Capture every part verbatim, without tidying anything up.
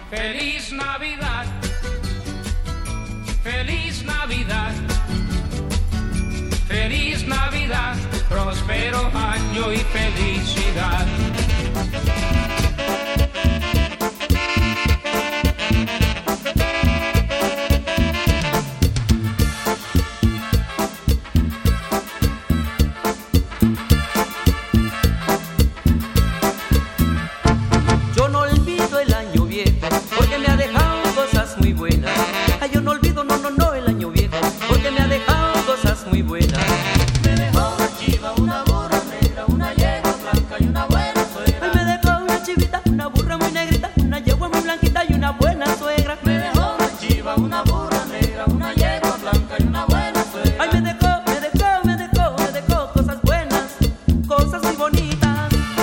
Feliz Navidad, feliz Navidad, feliz Navidad, próspero año y felicidad. Yo no olvido el año viejo porque me ha dejado cosas muy buenas. Ay, yo no olvido, no, no, no, el año viejo porque me ha dejado cosas muy buenas. Me dejó una chiva, una burra negra, una yegua blanca y una buena suegra. Ay, me dejó una chivita, una burra muy negrita, una yegua muy blanquita y una buena suegra. Me dejó una chiva, una burra negra, una yegua blanca y una buena suegra. Ay, me dejó, me dejó, me dejó, me dejó cosas buenas, cosas muy bonitas.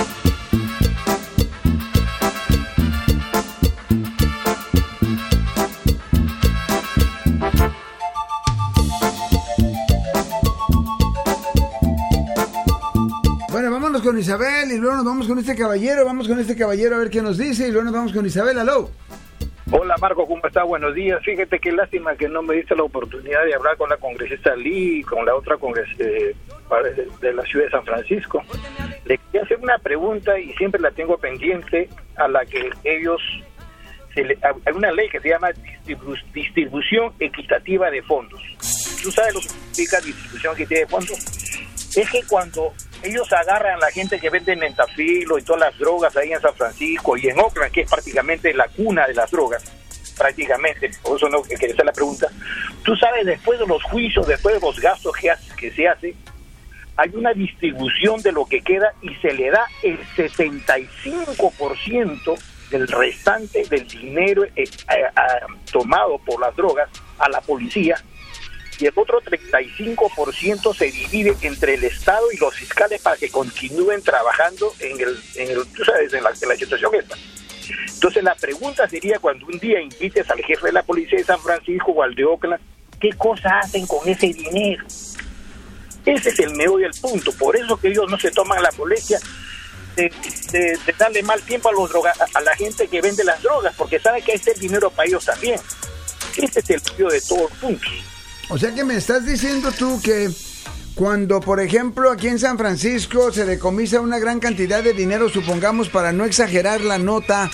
Bueno, vámonos con Isabel y luego nos vamos con este caballero, vamos con este caballero a ver qué nos dice y luego nos vamos con Isabel. Aló. Hola Marco, ¿cómo estás? Buenos días. Fíjate qué lástima que no me diste la oportunidad de hablar con la congresista Lee y con la otra congresista eh, de la ciudad de San Francisco. Le quería hacer una pregunta y siempre la tengo pendiente, a la que ellos... Se le, hay una ley que se llama distribu, distribución equitativa de fondos. ¿Tú sabes lo que significa distribución equitativa de fondos? Es que cuando ellos agarran a la gente que vende mentafilo y todas las drogas ahí en San Francisco y en Oakland, que es prácticamente la cuna de las drogas, prácticamente, por eso no quería hacer la pregunta. Tú sabes, después de los juicios, después de los gastos que, hace, que se hace, hay una distribución de lo que queda y se le da el sesenta y cinco por ciento del restante del dinero eh, eh, eh, tomado por las drogas a la policía, y el otro treinta y cinco por ciento se divide entre el Estado y los fiscales para que continúen trabajando en el, en el tú sabes, en la, en la situación esta. Entonces la pregunta sería, cuando un día invites al jefe de la policía de San Francisco o al de Oakland, ¿qué cosa hacen con ese dinero? Ese es el meollo del punto. Por eso que ellos no se toman la molestia de, de, de darle mal tiempo a los droga, a la gente que vende las drogas, porque saben que este es el dinero para ellos también. Ese es el meollo de todos los puntos. O sea que me estás diciendo tú que cuando, por ejemplo, aquí en San Francisco se decomisa una gran cantidad de dinero, supongamos, para no exagerar la nota,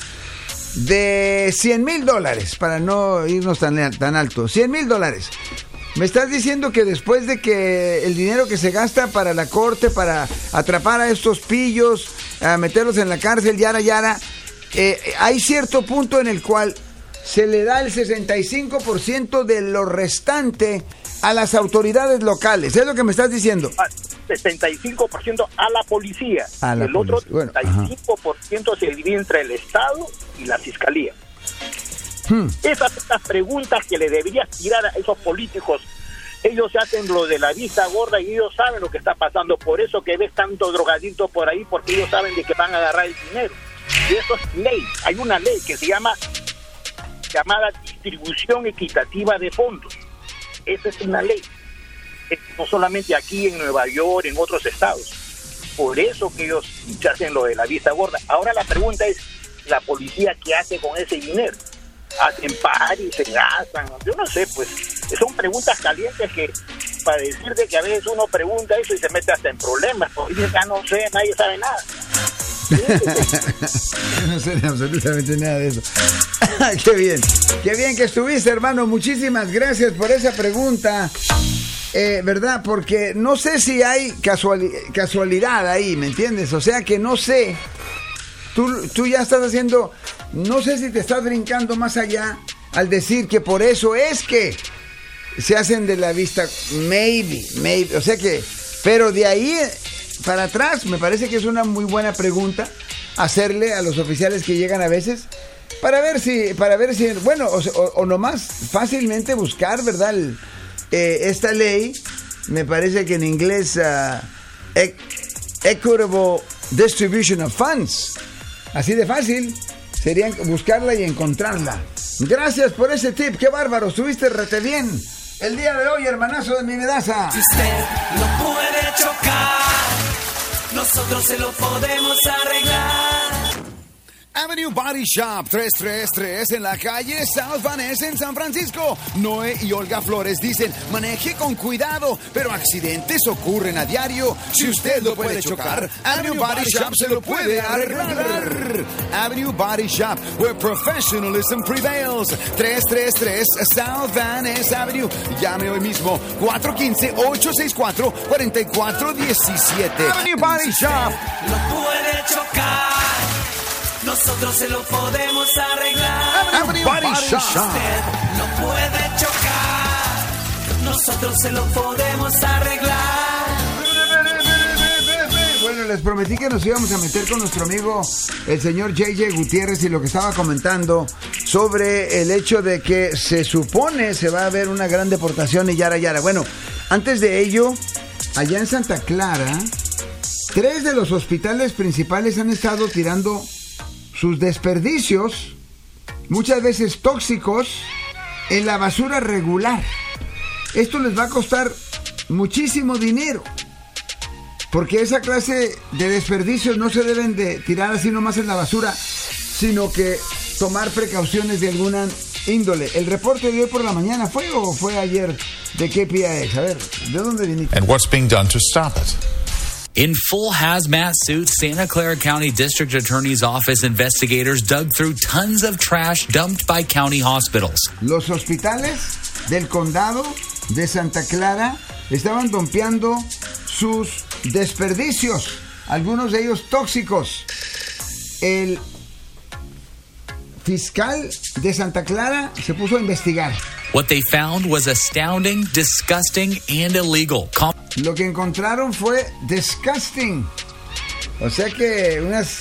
de cien mil dólares, para no irnos tan, tan alto, cien mil dólares. Me estás diciendo que después de que el dinero que se gasta para la corte, para atrapar a estos pillos, a meterlos en la cárcel, yara, yara, eh, hay cierto punto en el cual se le da el sesenta y cinco por ciento de lo restante a las autoridades locales. ¿Es lo que me estás diciendo? sesenta y cinco por ciento a la policía. A la el otro bueno, treinta y cinco por ciento ajá. se divide entre el Estado y la Fiscalía. Hmm. Esas son las preguntas que le deberías tirar a esos políticos. Ellos se hacen lo de la vista gorda y ellos saben lo que está pasando. Por eso que ves tanto drogadito por ahí, porque ellos saben de que van a agarrar el dinero. Y eso es ley. Hay una ley que se llama llamada distribución equitativa de fondos. Esa es una ley, no solamente aquí en Nueva York, en otros estados. Por eso que ellos se hacen lo de la vista gorda. Ahora la pregunta es, ¿la policía qué hace con ese dinero? ¿Hacen paris, se gastan? Yo no sé, pues son preguntas calientes que, para decirte que a veces uno pregunta eso y se mete hasta en problemas, porque dice, ah, no sé, nadie sabe nada. No sé absolutamente nada de eso. Qué bien, qué bien que estuviste, hermano. Muchísimas gracias por esa pregunta, eh, ¿verdad? Porque no sé si hay casuali- casualidad ahí, ¿me entiendes? O sea que no sé. Tú, tú ya estás haciendo, no sé si te estás brincando más allá al decir que por eso es que se hacen de la vista, maybe, maybe, o sea que, pero de ahí para atrás me parece que es una muy buena pregunta hacerle a los oficiales que llegan a veces para ver si, para ver si, bueno, o, o, o nomás fácilmente buscar, ¿verdad? El, eh, esta ley, me parece que en inglés, uh, e- Equitable Distribution of Funds. Así de fácil sería buscarla y encontrarla. Gracias por ese tip, qué bárbaro, estuviste rete bien el día de hoy, hermanazo de mi medaza. Si usted no puede chocar, nosotros se lo podemos arreglar. Avenue Body Shop, tres tres tres en la calle South Van Ness en San Francisco. Noé y Olga Flores dicen, maneje con cuidado, pero accidentes ocurren a diario. Si usted lo puede chocar, Avenue Body Shop se lo puede arreglar. Avenue Body Shop, where professionalism prevails. tres tres tres South Van Ness Avenue. Llame hoy mismo, cuatro uno cinco, ocho seis cuatro, cuatro cuatro uno siete. Avenue Body Shop. Lo puede chocar. Nosotros se lo podemos arreglar. Avenue Body Shop. Usted no puede chocar. Nosotros se lo podemos arreglar. Bueno, les prometí que nos íbamos a meter con nuestro amigo el señor J J Gutiérrez y lo que estaba comentando sobre el hecho de que se supone se va a ver una gran deportación y yara yara. Bueno, antes de ello, allá en Santa Clara, tres de los hospitales principales han estado tirando sus desperdicios, muchas veces tóxicos, en la basura regular. Esto les va a costar muchísimo dinero, porque esa clase de desperdicios no se deben de tirar así nomás en la basura, sino que tomar precauciones de alguna índole. ¿El reporte de hoy por la mañana fue o fue ayer de K P I X? A ver, ¿de dónde viniste? And what's being done to stop it? In full hazmat suits, Santa Clara County District Attorney's Office investigators dug through tons of trash dumped by county hospitals. Los hospitales del condado de Santa Clara estaban dompeando sus desperdicios, algunos de ellos tóxicos. El fiscal de Santa Clara se puso a investigar. What they found was astounding, disgusting, and illegal. Com- Lo que encontraron fue disgusting. O sea que unas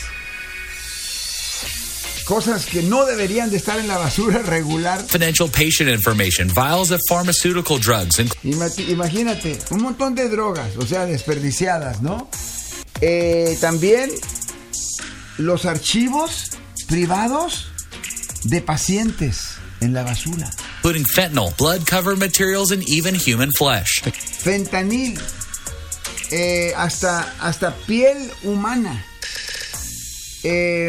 cosas que no deberían de estar en la basura regular. Confidential patient information, vials of pharmaceutical drugs. And- Imagínate, un montón de drogas, o sea, desperdiciadas, ¿no? Eh, también los archivos privados de pacientes en la basura. Including fentanyl, blood cover materials, and even human flesh. Fentanil, eh, hasta, hasta piel humana, eh,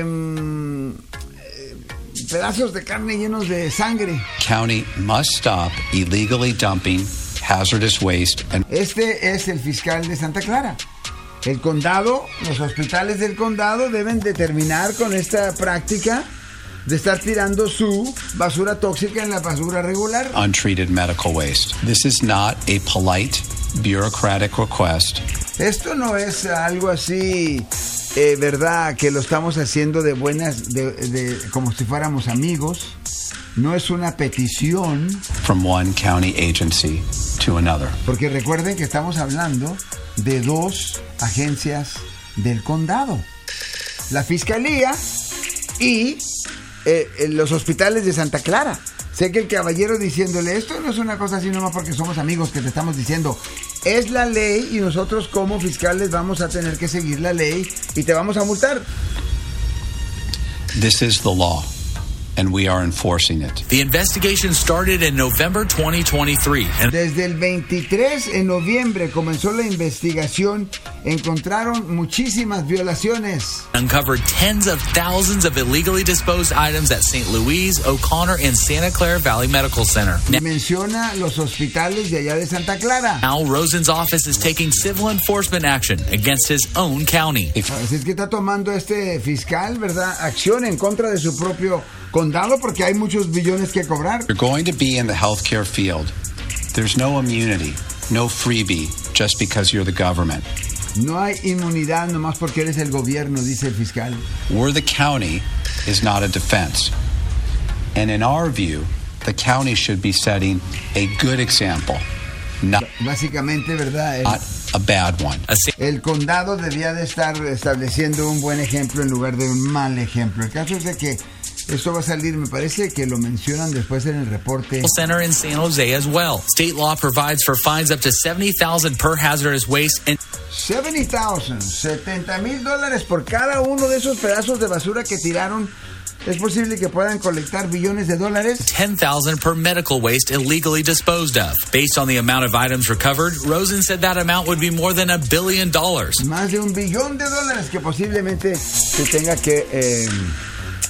pedazos de carne llenos de sangre. County must stop illegally dumping hazardous waste. And este es el fiscal de Santa Clara. El condado, los hospitales del condado deben de terminar con esta práctica de estar tirando su basura tóxica en la basura regular. Untreated medical waste. This is not a polite, bureaucratic request. Esto no es algo así, eh, verdad, que lo estamos haciendo de buenas, de, de, como si fuéramos amigos. No es una petición. From one county agency to another. Porque recuerden que estamos hablando de dos agencias del condado. La fiscalía y Eh, en los hospitales de Santa Clara. Sé que el caballero diciéndole, esto no es una cosa así nomás porque somos amigos que te estamos diciendo, es la ley y nosotros como fiscales vamos a tener que seguir la ley y te vamos a multar. This is the law, and we are enforcing it. The investigation started in November twenty twenty-three. And Desde el veintitrés de noviembre comenzó la investigación. Encontraron muchísimas violaciones. Uncovered tens of thousands of illegally disposed items at Saint Louis, O'Connor, and Santa Clara Valley Medical Center. Y menciona los hospitales de allá de Santa Clara. Now Rosen's office is taking civil enforcement action against his own county. Así es que está tomando este fiscal, ¿verdad?, acción en contra de su propio condado porque hay muchos billones que cobrar. You're going to be in the healthcare field. There's no immunity, no freebie, just because you're the government. No hay inmunidad nomás porque eres el gobierno, dice el fiscal. We're the county is not a defense. And in our view, the county should be setting a good example, not, Básicamente, ¿verdad? El, not a bad one. el condado debía de estar estableciendo un buen ejemplo en lugar de un mal ejemplo. El caso es de que esto va a salir, me parece que lo mencionan después en el reporte. Center in San Jose as well. State law provides for fines up to seventy thousand per hazardous waste and setenta thousand, setenta mil dólares por cada uno de esos pedazos de basura que tiraron. Es posible que puedan colectar billones de dólares. ten thousand per medical waste illegally disposed of. Based on the amount of items recovered, Rosen said that amount would be more than a billion dollars. Más de un billón de dólares que posiblemente se tenga que eh,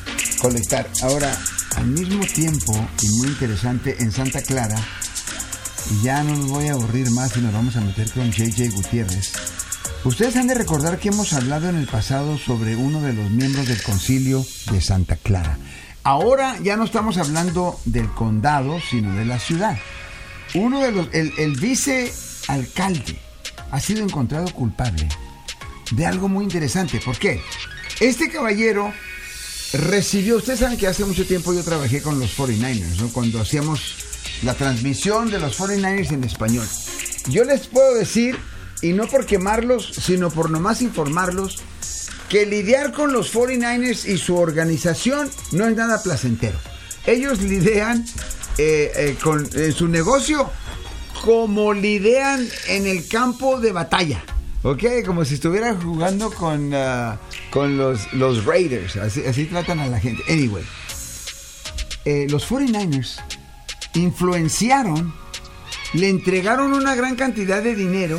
colectar. Ahora, al mismo tiempo, y muy interesante, en Santa Clara, y ya no nos voy a aburrir más y nos vamos a meter con J J Gutiérrez. Ustedes han de recordar que hemos hablado en el pasado sobre uno de los miembros del concilio de Santa Clara. Ahora ya no estamos hablando del condado, sino de la ciudad. Uno de los, el, el vicealcalde ha sido encontrado culpable de algo muy interesante. ¿Por qué? Este caballero recibió, ustedes saben que hace mucho tiempo yo trabajé con los cuarenta y nueve ers, ¿no? Cuando hacíamos la transmisión de los cuarenta y nueve ers en español. Yo les puedo decir, y no por quemarlos, sino por nomás informarlos, que lidiar con los cuarenta y nueve ers y su organización no es nada placentero. Ellos lidian eh, eh, con eh, su negocio como lidian en el campo de batalla, ¿ok? Como si estuvieran jugando con, uh, con los, los Raiders, así, así tratan a la gente. Anyway, eh, los cuarenta y nueve ers influenciaron, le entregaron una gran cantidad de dinero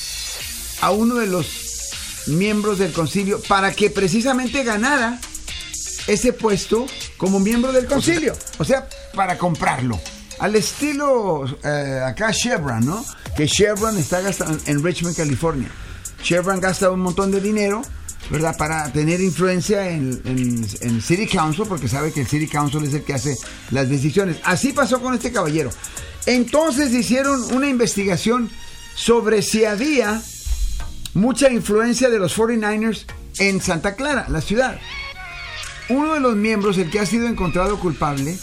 a uno de los miembros del concilio para que precisamente ganara ese puesto como miembro del concilio, o sea, para comprarlo. Al estilo eh, acá Chevron, ¿no? Que Chevron está gastando en Richmond, California. Chevron gasta un montón de dinero, ¿verdad? Para tener influencia en, en, en City Council, porque sabe que el City Council es el que hace las decisiones. Así pasó con este caballero. Entonces hicieron una investigación sobre si había mucha influencia de los cuarenta y nueve ers en Santa Clara, la ciudad. Uno de los miembros, el que ha sido encontrado culpable,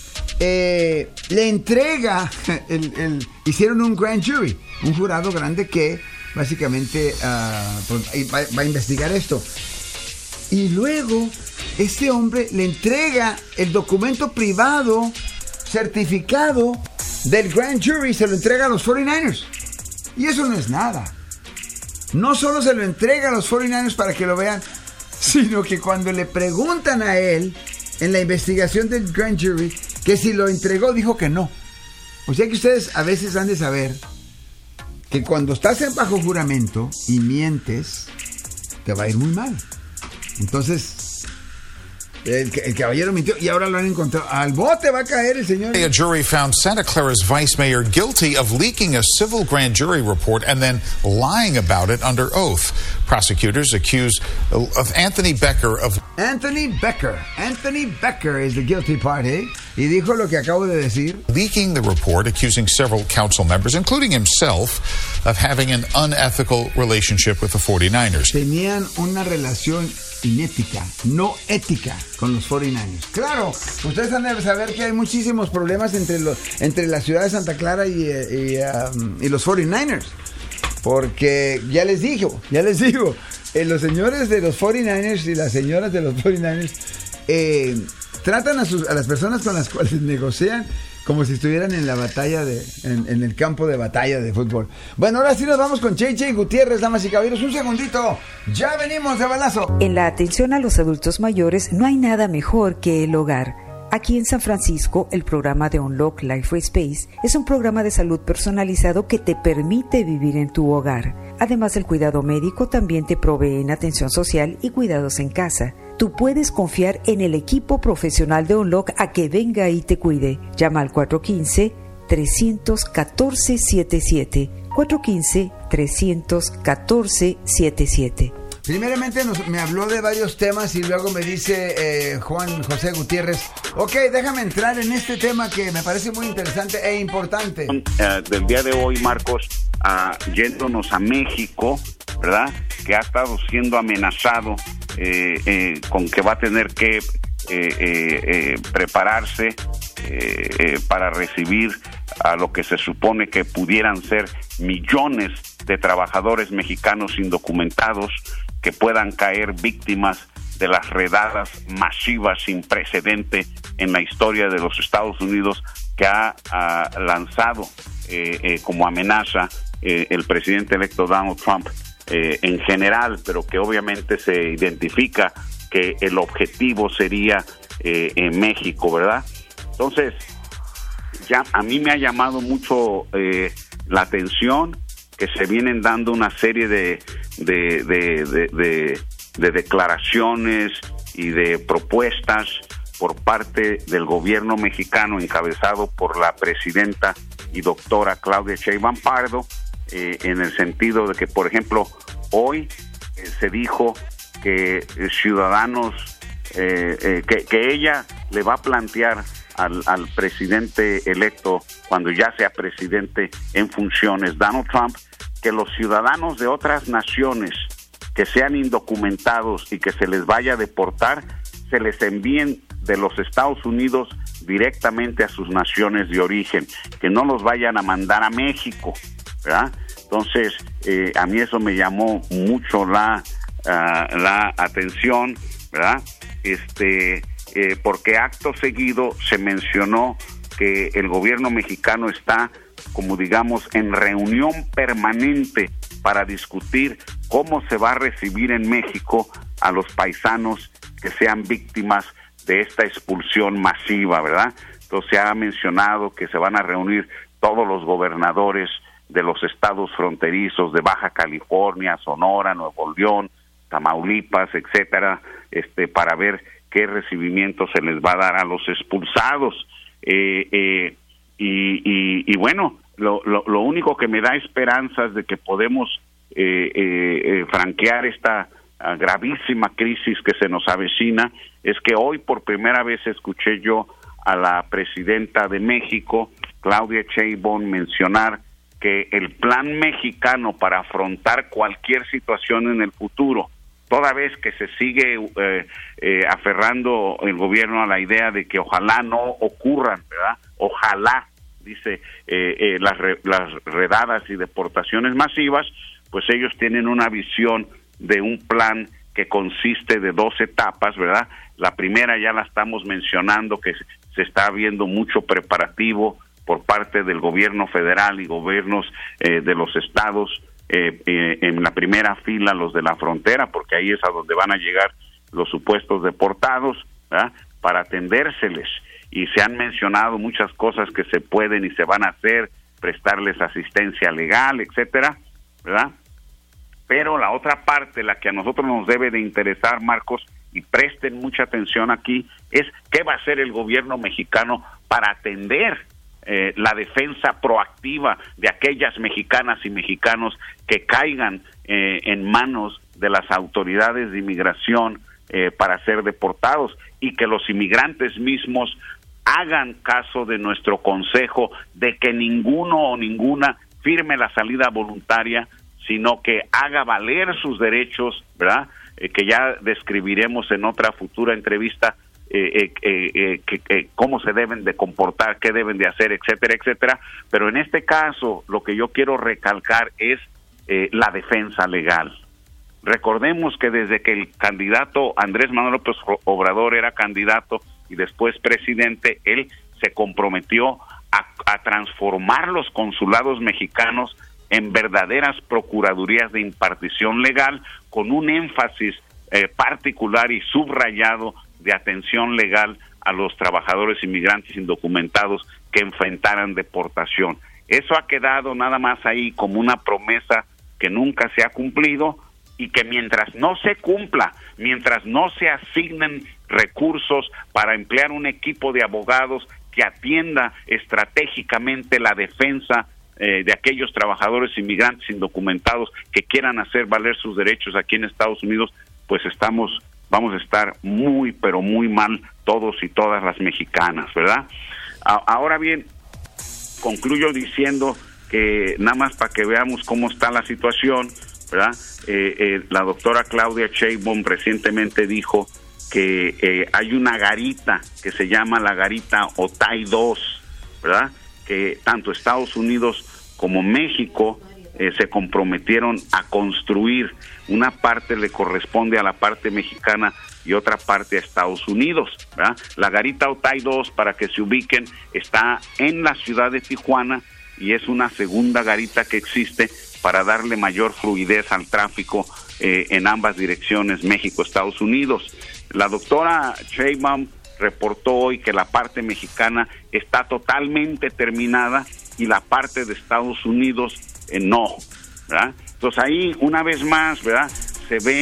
eh, le entrega, el, el, hicieron un grand jury, un jurado grande que básicamente uh, pues, va, va a investigar esto. Y luego este hombre le entrega el documento privado certificado del grand jury, se lo entrega a los cuarenta y nueve ers. Y eso no es nada. No solo se lo entrega a los cuarenta y nueve ers para que lo vean, sino que cuando le preguntan a él en la investigación del grand jury que si lo entregó, dijo que no. O sea que ustedes a veces han de saber que cuando estás en bajo juramento y mientes, te va a ir muy mal. Entonces, el, el caballero mintió y ahora lo han encontrado. Al bote va a caer el señor. A jury found Santa Clara's vice mayor guilty of leaking a civil grand jury report and then lying about it under oath. Prosecutors accused of Anthony Becker of... Anthony Becker. Anthony Becker is the guilty party. Y dijo lo que acabo de decir. Leaking the report, accusing several council members, including himself, of having an unethical relationship with the cuarenta y nueve ers. Tenían una relación inética, no ética, con los cuarenta y nueve ers. Claro, ustedes han de saber que hay muchísimos problemas entre, los, entre la ciudad de Santa Clara y, y, um, y los cuarenta y nueve ers. Porque ya les digo, ya les digo, eh, los señores de los cuarenta y nueve ers y las señoras de los cuarenta y nueve ers eh, tratan a, sus, a las personas con las cuales negocian como si estuvieran en la batalla de, en, en el campo de batalla de fútbol. Bueno, ahora sí nos vamos con J J Gutiérrez, damas y caballeros. Un segundito, ya venimos de balazo. En la atención a los adultos mayores no hay nada mejor que el hogar. Aquí en San Francisco, el programa de Unlock Life Space es un programa de salud personalizado que te permite vivir en tu hogar. Además del cuidado médico, también te proveen atención social y cuidados en casa. Tú puedes confiar en el equipo profesional de Unlock a que venga y te cuide. Llama al cuatro uno cinco, tres uno cuatro, siete siete. cuatro uno cinco, tres uno cuatro, siete siete. Primeramente nos, me habló de varios temas y luego me dice eh, Juan José Gutiérrez, ok, déjame entrar en este tema que me parece muy interesante e importante. Uh, del día de hoy, Marcos, uh, yéndonos a México, ¿verdad? Que ha estado siendo amenazado eh, eh, con que va a tener que eh, eh, eh, prepararse eh, eh, para recibir a lo que se supone que pudieran ser millones de trabajadores mexicanos indocumentados que puedan caer víctimas de las redadas masivas sin precedente en la historia de los Estados Unidos que ha, ha lanzado eh, eh, como amenaza eh, el presidente electo Donald Trump eh, en general, pero que obviamente se identifica que el objetivo sería eh, en México, ¿verdad? Entonces, ya a mí me ha llamado mucho eh, la atención que se vienen dando una serie de de, de, de, de, de declaraciones y de propuestas por parte del gobierno mexicano encabezado por la presidenta y doctora Claudia Sheinbaum Pardo, eh, en el sentido de que, por ejemplo, hoy eh, se dijo que eh, ciudadanos, eh, eh, que, que ella le va a plantear al, al presidente electo, cuando ya sea presidente en funciones, Donald Trump, que los ciudadanos de otras naciones que sean indocumentados y que se les vaya a deportar, se les envíen de los Estados Unidos directamente a sus naciones de origen, que no los vayan a mandar a México, ¿verdad? Entonces, eh, a mí eso me llamó mucho la, uh, la atención, ¿verdad? Este, eh, porque acto seguido se mencionó que el gobierno mexicano está, como digamos, en reunión permanente para discutir cómo se va a recibir en México a los paisanos que sean víctimas de esta expulsión masiva, ¿verdad? Entonces se ha mencionado que se van a reunir todos los gobernadores de los estados fronterizos de Baja California, Sonora, Nuevo León, Tamaulipas, etcétera, este, para ver qué recibimiento se les va a dar a los expulsados. Eh, eh, y, y, y bueno, lo, lo, lo único que me da esperanzas de que podemos eh, eh, eh, franquear esta uh, gravísima crisis que se nos avecina es que hoy por primera vez escuché yo a la presidenta de México, Claudia Sheinbaum, mencionar que el plan mexicano para afrontar cualquier situación en el futuro, toda vez que se sigue eh, eh, aferrando el gobierno a la idea de que ojalá no ocurran, ¿verdad? Ojalá, dice, eh, eh, las, re, las redadas y deportaciones masivas, pues ellos tienen una visión de un plan que consiste de dos etapas, ¿verdad? La primera ya la estamos mencionando, que se está viendo mucho preparativo por parte del gobierno federal y gobiernos eh, de los estados, eh, eh, en la primera fila los de la frontera, porque ahí es a donde van a llegar los supuestos deportados, ¿verdad? Para atendérseles. Y se han mencionado muchas cosas que se pueden y se van a hacer, prestarles asistencia legal, etcétera, ¿verdad? Pero la otra parte, la que a nosotros nos debe de interesar, Marcos, y presten mucha atención aquí, es qué va a hacer el gobierno mexicano para atender eh, la defensa proactiva de aquellas mexicanas y mexicanos que caigan eh, en manos de las autoridades de inmigración eh, para ser deportados, y que los inmigrantes mismos hagan caso de nuestro consejo de que ninguno o ninguna firme la salida voluntaria, sino que haga valer sus derechos, ¿verdad? Eh, que ya describiremos en otra futura entrevista, eh, eh, eh, eh, que, eh, cómo se deben de comportar, qué deben de hacer, etcétera, etcétera. Pero en este caso, lo que yo quiero recalcar es eh, la defensa legal. Recordemos que desde que el candidato Andrés Manuel López Obrador era candidato y después presidente, él se comprometió a, a transformar los consulados mexicanos en verdaderas procuradurías de impartición legal, con un énfasis eh, particular y subrayado de atención legal a los trabajadores inmigrantes indocumentados que enfrentaran deportación. Eso ha quedado nada más ahí como una promesa que nunca se ha cumplido, y que mientras no se cumpla, mientras no se asignen recursos para emplear un equipo de abogados que atienda estratégicamente la defensa eh, de aquellos trabajadores inmigrantes indocumentados que quieran hacer valer sus derechos aquí en Estados Unidos, pues estamos, vamos a estar muy, pero muy mal todos y todas las mexicanas, ¿verdad? A- ahora bien, concluyo diciendo que nada más para que veamos cómo está la situación, ¿verdad? Eh, eh, la doctora Claudia Sheinbaum recientemente dijo que eh, hay una garita que se llama la garita Otay dos, ¿verdad? Que tanto Estados Unidos como México eh, se comprometieron a construir. Una parte le corresponde a la parte mexicana y otra parte a Estados Unidos, ¿verdad? La garita Otay dos, para que se ubiquen, está en la ciudad de Tijuana y es una segunda garita que existe para darle mayor fluidez al tráfico eh, en ambas direcciones, México-Estados Unidos. La doctora Sheinbaum reportó hoy que la parte mexicana está totalmente terminada y la parte de Estados Unidos eh, no, ¿verdad? Entonces ahí, una vez más, ¿verdad?, se ve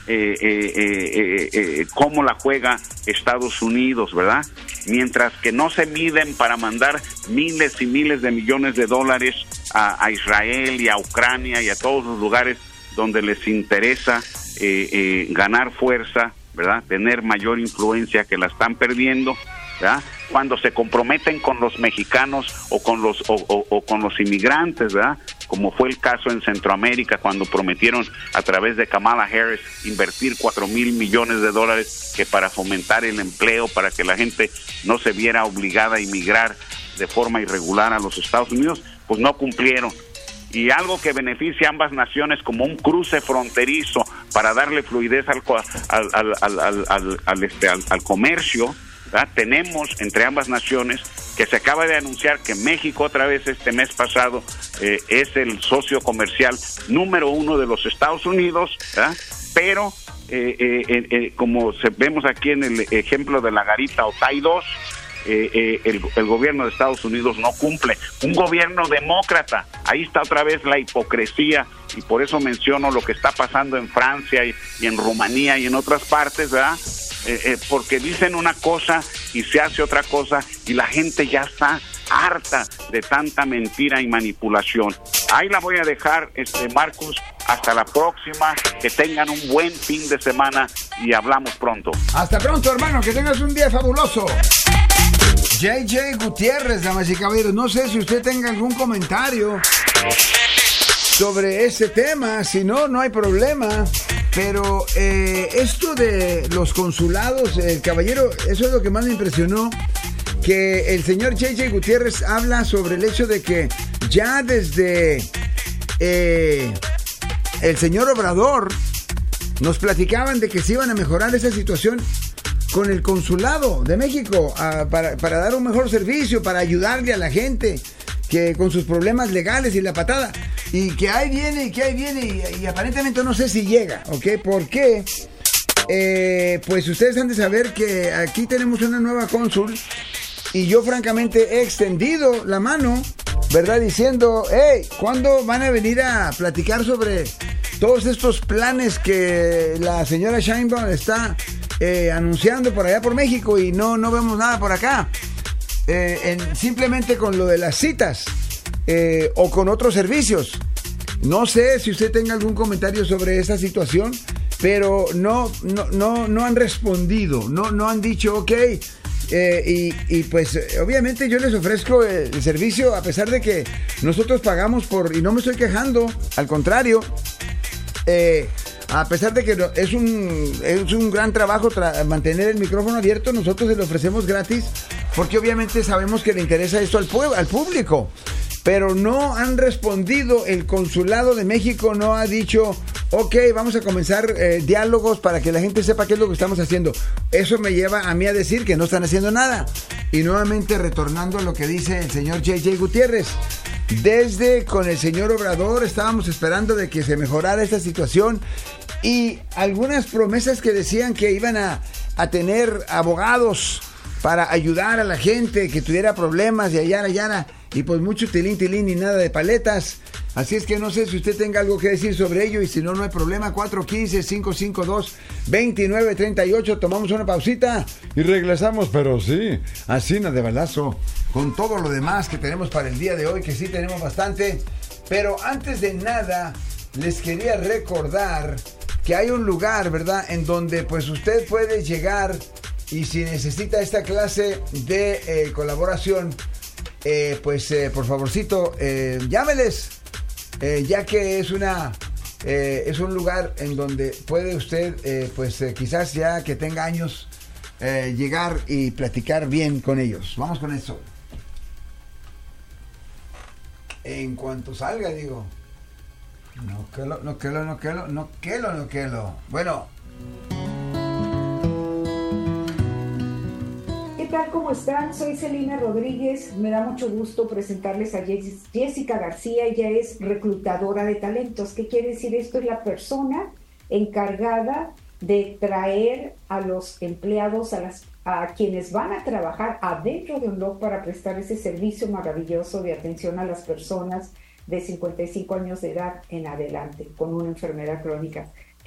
eh, eh, eh, eh, cómo la juega Estados Unidos, ¿verdad? Mientras que no se miden para mandar miles y miles de millones de dólares a, a Israel y a Ucrania y a todos los lugares donde les interesa eh, eh, ganar fuerza, ¿verdad? Tener mayor influencia, que la están perdiendo, ¿verdad? Cuando se comprometen con los mexicanos o con los o, o, o con los inmigrantes, ¿verdad? Como fue el caso en Centroamérica, cuando prometieron a través de Kamala Harris invertir cuatro mil millones de dólares que para fomentar el empleo, para que la gente no se viera obligada a inmigrar de forma irregular a los Estados Unidos, pues no cumplieron. Y algo que beneficia a ambas naciones, como un cruce fronterizo para darle fluidez al al al al al, al, al, este, al, al comercio, ¿verdad? Tenemos entre ambas naciones, que se acaba de anunciar que México otra vez este mes pasado eh, es el socio comercial número uno de los Estados Unidos, ¿verdad? Pero eh, eh, eh, como se, vemos aquí en el ejemplo de la garita Otay dos, eh, eh, el, el gobierno de Estados Unidos no cumple. Un gobierno demócrata, ahí está otra vez la hipocresía, y por eso menciono lo que está pasando en Francia y, y en Rumanía y en otras partes, ¿verdad? Eh, eh, porque dicen una cosa y se hace otra cosa, y la gente ya está harta de tanta mentira y manipulación. Ahí la voy a dejar, este Marcus, hasta la próxima, que tengan un buen fin de semana y hablamos pronto. Hasta pronto, hermano, que tengas un día fabuloso. J J Gutiérrez, damas y caballeros, no sé si usted tenga algún comentario sobre este tema, si no, no hay problema. Pero eh, esto de los consulados, el caballero, eso es lo que más me impresionó, que el señor J J Gutiérrez habla sobre el hecho de que ya desde eh, el señor Obrador nos platicaban de que se iban a mejorar esa situación con el consulado de México a, para, para dar un mejor servicio, para ayudarle a la gente que con sus problemas legales y la patada, y que ahí viene y que ahí viene y, y aparentemente no sé si llega, ¿ok? ¿Por qué? Eh, pues ustedes han de saber que aquí tenemos una nueva cónsul, y yo francamente he extendido la mano, ¿verdad? Diciendo, hey, ¿cuándo van a venir a platicar sobre todos estos planes que la señora Sheinbaum está eh, anunciando por allá por México, y no, no vemos nada por acá? Eh, en, simplemente con lo de las citas eh, o con otros servicios. No sé si usted tenga algún comentario sobre esta situación, pero no, no, no, no han respondido, no, no han dicho ok. Eh, y, y pues obviamente yo les ofrezco el, el servicio, a pesar de que nosotros pagamos por, y no me estoy quejando, al contrario, eh, a pesar de que es un, es un gran trabajo tra- mantener el micrófono abierto, nosotros se lo ofrecemos gratis, porque obviamente sabemos que le interesa esto al, pue- al público. Pero no han respondido, el consulado de México no ha dicho, ok, vamos a comenzar eh, diálogos para que la gente sepa qué es lo que estamos haciendo. Eso me lleva a mí a decir que no están haciendo nada. Y nuevamente retornando a lo que dice el señor J J Gutiérrez, desde con el señor Obrador estábamos esperando de que se mejorara esta situación, y algunas promesas que decían que iban a, a tener abogados para ayudar a la gente que tuviera problemas y ayara, ayara, y pues mucho tilín, tilín y nada de paletas. Así es que no sé si usted tenga algo que decir sobre ello, y si no, no hay problema. Cuatro uno cinco, cinco cinco dos, dos nueve tres ocho. Tomamos una pausita y regresamos, pero sí, así no de balazo, con todo lo demás que tenemos para el día de hoy, que sí tenemos bastante. Pero antes de nada, les quería recordar que hay un lugar, ¿verdad?, en donde pues usted puede llegar, y si necesita esta clase de eh, colaboración, eh, pues eh, por favorcito, eh, llámeles, eh, ya que es una eh, es un lugar en donde puede usted, eh, pues eh, quizás ya que tenga años, eh, llegar y platicar bien con ellos. Vamos con eso. En cuanto salga, digo. No que lo, no que lo, no que lo, no que lo, no que lo. Bueno. ¿Qué tal? ¿Cómo están? Soy Celina Rodríguez. Me da mucho gusto presentarles a Jessica García. Ella es reclutadora de talentos. ¿Qué quiere decir esto? Es la persona encargada de traer a los empleados, a, las, a quienes van a trabajar adentro de Unlock para prestar ese servicio maravilloso de atención a las personas de cincuenta y cinco años de edad en adelante con una enfermedad crónica.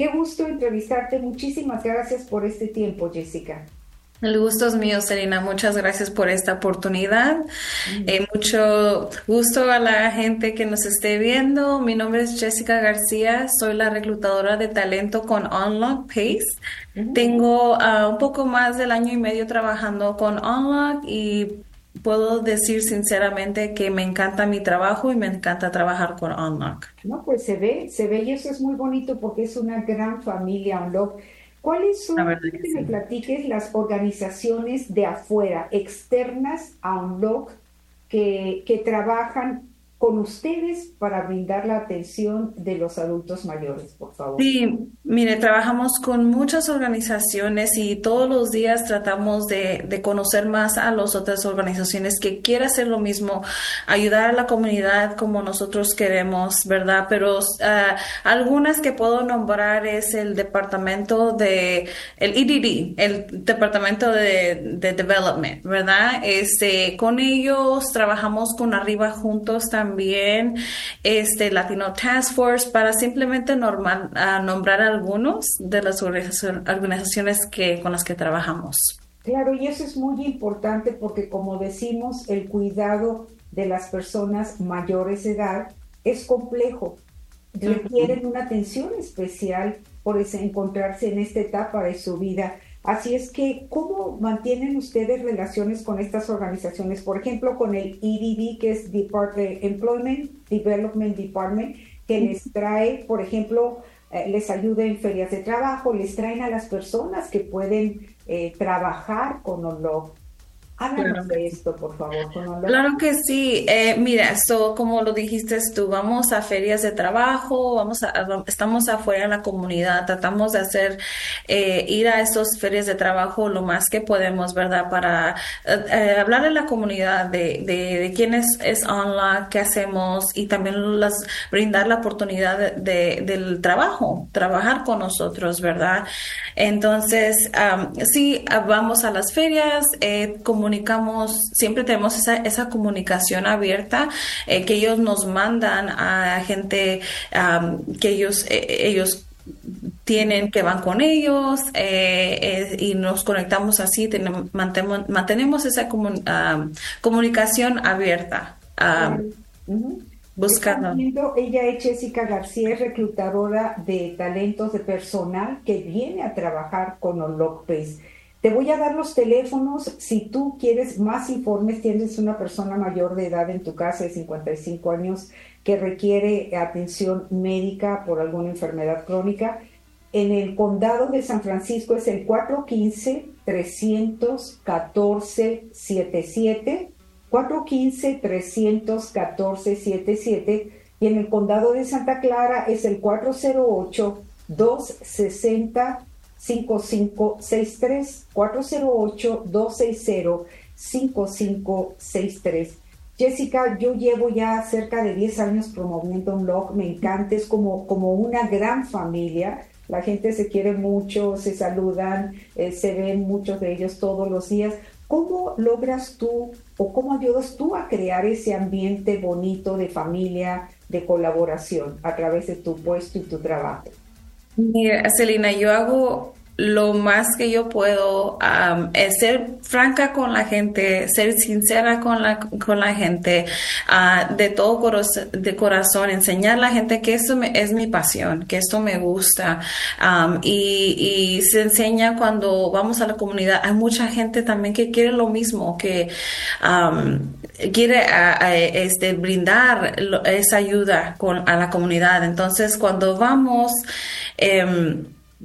Qué gusto entrevistarte. Muchísimas gracias por este tiempo, Jessica. El gusto es mío, Selena. Muchas gracias por esta oportunidad. Mm. Eh, mucho gusto a la gente que nos esté viendo. Mi nombre es Jessica García. Soy la reclutadora de talento con Unlock Pace. Mm. Tengo uh, un poco más del año y medio trabajando con Unlock y puedo decir sinceramente que me encanta mi trabajo y me encanta trabajar con Unlock. No, pues se ve, se ve y eso es muy bonito porque es una gran familia Unlock. ¿Cuáles son, que que sí. me platiques, las organizaciones de afuera, externas a Unlock, que, que trabajan con ustedes para brindar la atención de los adultos mayores, por favor? Sí, mire, trabajamos con muchas organizaciones y todos los días tratamos de, de conocer más a las otras organizaciones que quieran hacer lo mismo, ayudar a la comunidad como nosotros queremos, ¿verdad? Pero uh, algunas que puedo nombrar es el departamento de, el E D D, el departamento de, de Development, ¿verdad? Este, con ellos trabajamos con Arriba Juntos también. También este Latino Task Force para simplemente normal, uh, nombrar algunos de las organizaciones que, con las que trabajamos. Claro, y eso es muy importante porque, como decimos, el cuidado de las personas mayores de edad es complejo. Requieren una atención especial por ese, encontrarse en esta etapa de su vida. Así es que, ¿cómo mantienen ustedes relaciones con estas organizaciones? Por ejemplo, con el E D D, que es Department, Employment Development Department, que les trae, por ejemplo, eh, les ayuda en ferias de trabajo, les traen a las personas que pueden eh, trabajar con Unlock. Háblanos claro. de esto, por favor. Con Unlock. Claro que sí. Eh, mira, so, como lo dijiste tú, vamos a ferias de trabajo, vamos a, a, estamos afuera en la comunidad, tratamos de hacer, eh, ir a esas ferias de trabajo lo más que podemos, ¿verdad? Para eh, hablar a la comunidad de, de, de quién es, es Unlock, qué hacemos y también las, brindar la oportunidad de, de, del trabajo, trabajar con nosotros, ¿verdad? Entonces, um, sí, vamos a las ferias, eh, comunicamos comunicamos, siempre tenemos esa, esa comunicación abierta eh, que ellos nos mandan a gente um, que ellos, eh, ellos tienen, que van con ellos eh, eh, y nos conectamos así, tenemos, mantenemos, mantenemos esa comun, um, comunicación abierta. Um, uh-huh. Buscando. Ella es Jessica García, es reclutadora de talentos de personal que viene a trabajar con Unlock Pace. Te voy a dar los teléfonos. Si tú quieres más informes, tienes una persona mayor de edad en tu casa de cincuenta y cinco años que requiere atención médica por alguna enfermedad crónica. En el condado de San Francisco es el cuatro uno cinco, tres uno cuatro, siete siete, cuatro uno cinco, tres uno cuatro, siete siete, y en el condado de Santa Clara es el cuatro cero ocho, dos seis cero, cinco cinco seis tres, cuatro cero ocho, dos seis cero, cinco cinco seis tres. Jessica, yo llevo ya cerca de diez años promoviendo Unlock, me encanta, es como, como una gran familia, la gente se quiere mucho, se saludan, eh, se ven muchos de ellos todos los días. ¿Cómo logras tú o cómo ayudas tú a crear ese ambiente bonito de familia, de colaboración a través de tu puesto y tu trabajo? Mira, Selena, yo hago lo más que yo puedo, um, es ser franca con la gente, ser sincera con la, con la gente, uh, de todo corazón, de corazón, enseñar a la gente que esto me, es mi pasión, que esto me gusta, um, y, y se enseña cuando vamos a la comunidad. Hay mucha gente también que quiere lo mismo, que um, quiere a, a, este, brindar lo, esa ayuda con, a la comunidad. Entonces, cuando vamos, um,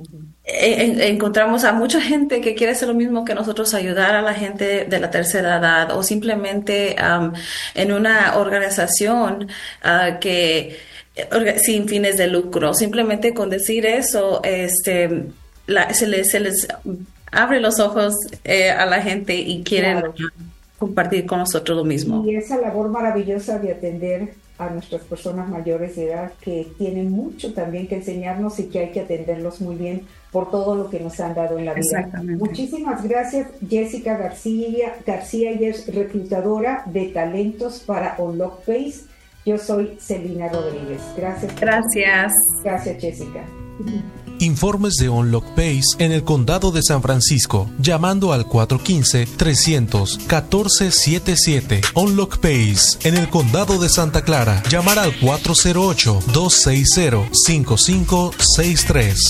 encontramos a mucha gente que quiere hacer lo mismo que nosotros, ayudar a la gente de la tercera edad, o simplemente um, en una organización uh, que sin fines de lucro. Simplemente con decir eso, este, la, se, les, se les abre los ojos eh, a la gente y quieren claro. compartir con nosotros lo mismo. Y esa labor maravillosa de atender a nuestras personas mayores de edad, que tienen mucho también que enseñarnos y que hay que atenderlos muy bien por todo lo que nos han dado en la vida. Muchísimas gracias, Jessica García. García, ella es reclutadora de talentos para Unlock Pace. Yo soy Selena Rodríguez. Gracias. Gracias. Gracias, Jessica. Informes de Unlock Base en el condado de San Francisco, llamando al cuatro uno cinco, tres cero cero, uno cuatro siete siete. Unlock Base en el condado de Santa Clara, llamar al cuatro cero ocho, dos seis cero, cinco cinco seis tres.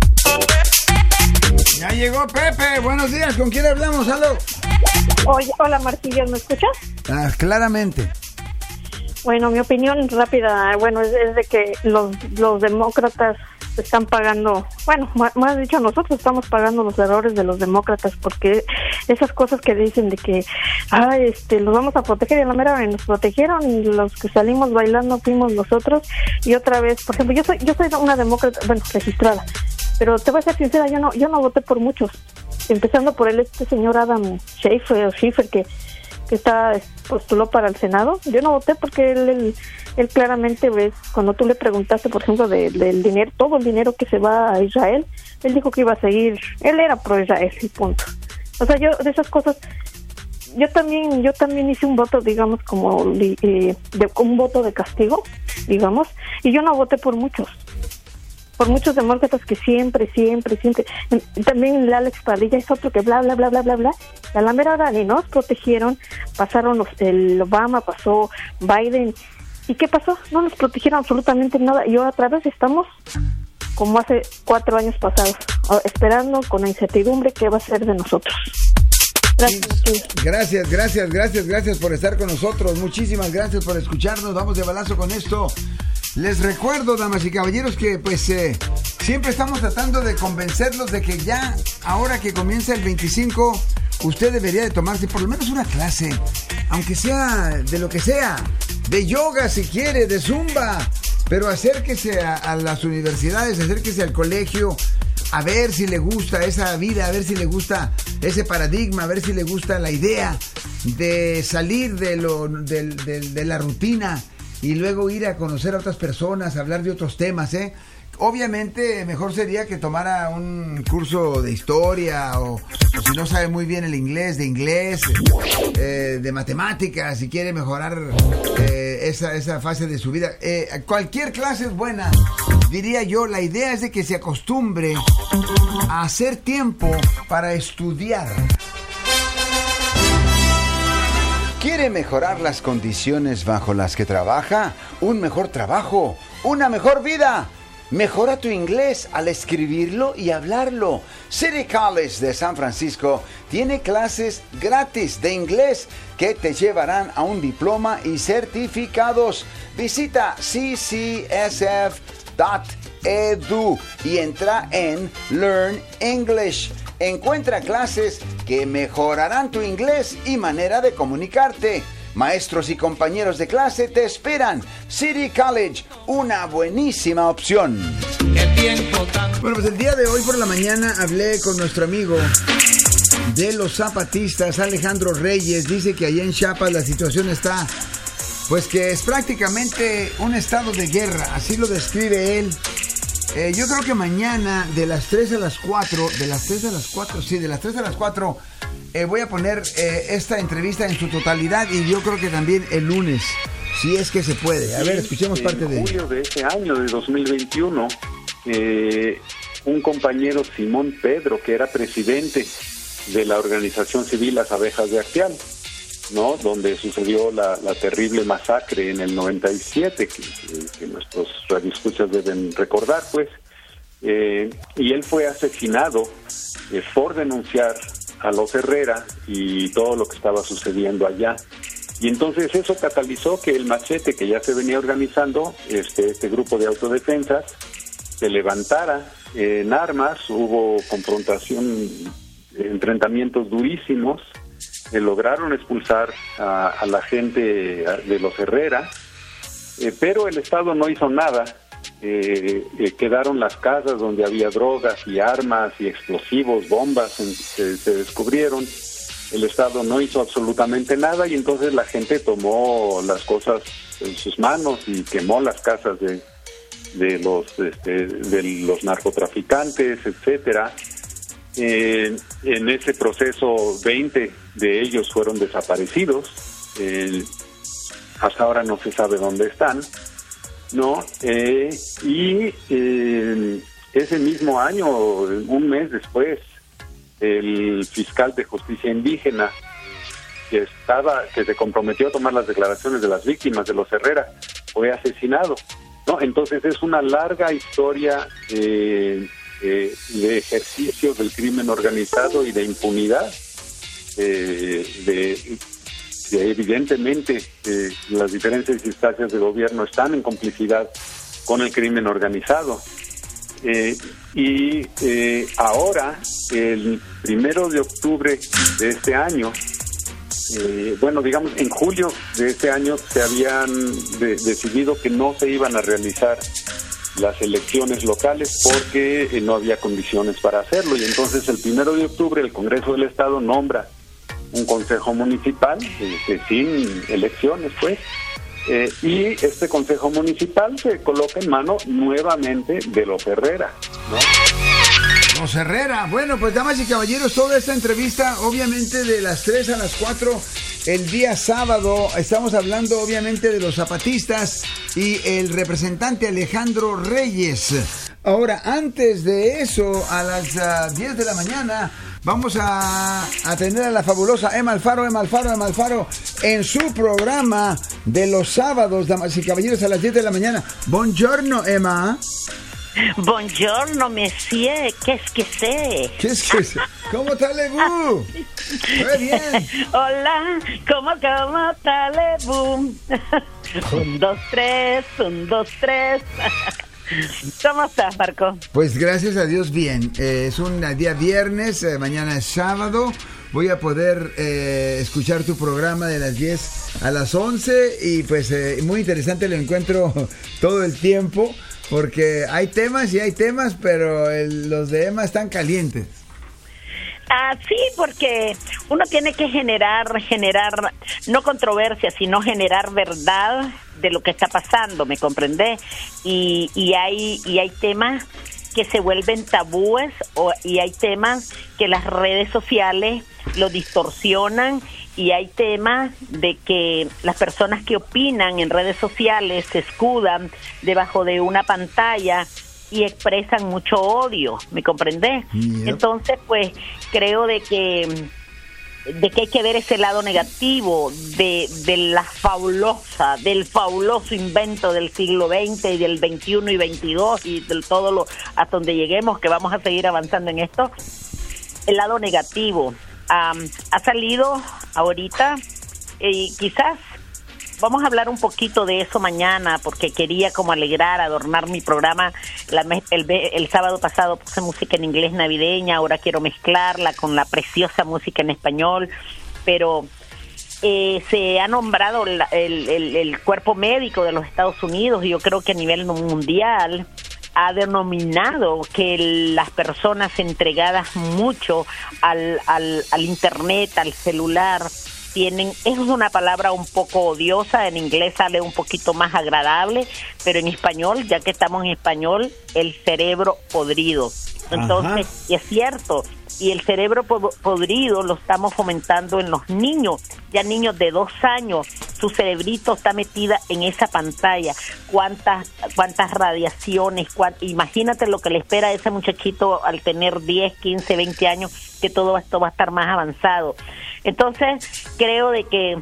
Ya llegó Pepe, buenos días, ¿con quién hablamos? ¡Aló! Oye, hola Marquillo, ¿me escuchas? Ah, claramente. Bueno, mi opinión rápida, bueno, es, es de que los, los demócratas están pagando, bueno, más, más dicho, nosotros estamos pagando los errores de los demócratas, porque esas cosas que dicen de que, ah, este, los vamos a proteger, y a la mera hora nos protegieron, y los que salimos bailando fuimos nosotros, y otra vez, por ejemplo, yo soy, yo soy una demócrata, bueno, registrada, pero te voy a ser sincera, yo no, yo no voté por muchos, empezando por el este señor Adam Schieffer, o Schieffer, que que está postuló para el Senado. Yo no voté porque él, él, él claramente ves, cuando tú le preguntaste, por ejemplo, de, del dinero, todo el dinero que se va a Israel, él dijo que iba a seguir, él era pro Israel y punto. O sea, yo de esas cosas, yo también, yo también hice un voto, digamos, como eh, de, un voto de castigo, digamos, y yo no voté por muchos. Por muchos demócratas que siempre, siempre, siempre, también el Alex Padilla es otro que bla, bla, bla, bla, bla, bla, a la mera hora ni nos protegieron, pasaron los, el Obama, pasó Biden, ¿y qué pasó? No nos protegieron absolutamente nada, y ahora otra vez estamos como hace cuatro años pasados, esperando con la incertidumbre qué va a ser de nosotros. Gracias, gracias, gracias, gracias, gracias por estar con nosotros, muchísimas gracias por escucharnos, vamos de balazo con esto. Les recuerdo, damas y caballeros, que pues eh, siempre estamos tratando de convencerlos de que ya, ahora que comienza el veinticinco, usted debería de tomarse por lo menos una clase, aunque sea de lo que sea, de yoga si quiere, de zumba, pero acérquese a, a las universidades, acérquese al colegio, a ver si le gusta esa vida, a ver si le gusta ese paradigma, a ver si le gusta la idea de salir de, lo, de, de, de la rutina y luego ir a conocer a otras personas, a hablar de otros temas, ¿eh? Obviamente mejor sería que tomara un curso de historia o, o si no sabe muy bien el inglés, de inglés, eh, de matemáticas, si quiere mejorar eh, esa, esa fase de su vida. Eh, cualquier clase es buena, diría yo. La idea es de que se acostumbre a hacer tiempo para estudiar. ¿Quiere mejorar las condiciones bajo las que trabaja? Un mejor trabajo, una mejor vida. Mejora tu inglés al escribirlo y hablarlo. City College de San Francisco tiene clases gratis de inglés que te llevarán a un diploma y certificados. Visita c c s f punto e d u y entra en Learn English. Encuentra clases que mejorarán tu inglés y manera de comunicarte. Maestros y compañeros de clase te esperan. City College, una buenísima opción. Bueno, pues el día de hoy por la mañana hablé con nuestro amigo de los zapatistas, Alejandro Reyes. Dice que allá en Chiapas la situación está, pues que es prácticamente un estado de guerra. Así lo describe él. Eh, yo creo que mañana de las tres a las cuatro, de las tres a las cuatro, sí, de las tres a las cuatro, eh, voy a poner eh, esta entrevista en su totalidad y yo creo que también el lunes, si es que se puede. A ver, escuchemos parte de... En julio de ese año, de dos mil veintiuno, eh, un compañero, Simón Pedro, que era presidente de la organización civil Las Abejas de Acteal, ¿no? Donde sucedió la, la terrible masacre en el noventa y siete, que, que, que nuestros radioescuchas deben recordar, pues, eh, y él fue asesinado eh, por denunciar a los Herrera y todo lo que estaba sucediendo allá. Y entonces eso catalizó que el Machete, que ya se venía organizando, este, este grupo de autodefensas, se levantara en armas. Hubo confrontación, enfrentamientos durísimos. Eh, lograron expulsar a, a la gente de los Herrera, eh, pero el Estado no hizo nada. Eh, eh, quedaron las casas donde había drogas y armas y explosivos, bombas, en, se, se descubrieron. El Estado no hizo absolutamente nada y entonces la gente tomó las cosas en sus manos y quemó las casas de, de los este, de los narcotraficantes, etcétera. Eh, en ese proceso veinte de ellos fueron desaparecidos. Eh, hasta ahora no se sabe dónde están, ¿no? Eh, y eh, ese mismo año, un mes después, el fiscal de justicia indígena que estaba, que se comprometió a tomar las declaraciones de las víctimas de los Herrera, fue asesinado, ¿no? Entonces es una larga historia eh, eh, de ejercicio del crimen organizado y de impunidad, eh, de, de evidentemente eh, las diferentes instancias de gobierno están en complicidad con el crimen organizado. Eh, y eh, ahora, el primero de octubre de este año, eh, bueno, digamos, en julio de este año se habían de, decidido que no se iban a realizar las elecciones locales porque eh, no había condiciones para hacerlo. Y entonces el primero de octubre el Congreso del Estado nombra un consejo municipal eh, sin elecciones, pues. Eh, y este consejo municipal se coloca en mano nuevamente de los Herrera, ¿no? Los Herrera. Bueno, pues damas y caballeros, toda esta entrevista, obviamente de las tres a las cuatro, el día sábado, estamos hablando obviamente de los zapatistas y el representante Alejandro Reyes. Ahora, antes de eso, a las uh, diez de la mañana, vamos a, a tener a la fabulosa Emma Alfaro, Emma Alfaro, Emma Alfaro, en su programa de los sábados, damas y caballeros, a las diez de la mañana. Buongiorno, Emma. Buongiorno, monsieur. ¿Qué es que sé? ¿Qué es que sé? ¿Cómo está Lebu? Muy bien. Hola, ¿cómo, cómo está Lebu? Un, dos, tres, un, dos, tres. ¿Cómo estás, Marco? Pues gracias a Dios, bien. Eh, es un día viernes, eh, mañana es sábado. Voy a poder eh, escuchar tu programa de las diez a las once y pues eh, muy interesante, lo encuentro todo el tiempo porque hay temas y hay temas, pero el, los de Emma están calientes. Ah, sí, porque uno tiene que generar, generar, no controversia, sino generar verdad de lo que está pasando, ¿me comprendés? Y, y hay, y hay temas que se vuelven tabúes o, y hay temas que las redes sociales lo distorsionan y hay temas de que las personas que opinan en redes sociales se escudan debajo de una pantalla y expresan mucho odio, ¿me comprendés? Yep. Entonces, pues, creo de que de que hay que ver ese lado negativo de, de la fabulosa, del fabuloso invento del siglo veinte y del veintiuno y veintidós y de todo lo hasta donde lleguemos, que vamos a seguir avanzando en esto. El lado negativo um, ha salido ahorita y quizás vamos a hablar un poquito de eso mañana porque quería como alegrar, adornar mi programa. La, el, el sábado pasado puse música en inglés navideña, ahora quiero mezclarla con la preciosa música en español, pero eh, se ha nombrado el, el, el, el cuerpo médico de los Estados Unidos y yo creo que a nivel mundial ha denominado que las personas entregadas mucho al, al, al internet, al celular, tienen, eso es una palabra un poco odiosa, en inglés sale un poquito más agradable, pero en español, ya que estamos en español, el cerebro podrido. Entonces, ajá, y es cierto, y el cerebro podrido lo estamos fomentando en los niños, ya niños de dos años, su cerebrito está metida en esa pantalla, cuántas cuántas radiaciones, cuánt, imagínate lo que le espera a ese muchachito al tener diez, quince, veinte años, que todo esto va a estar más avanzado. Entonces, creo de que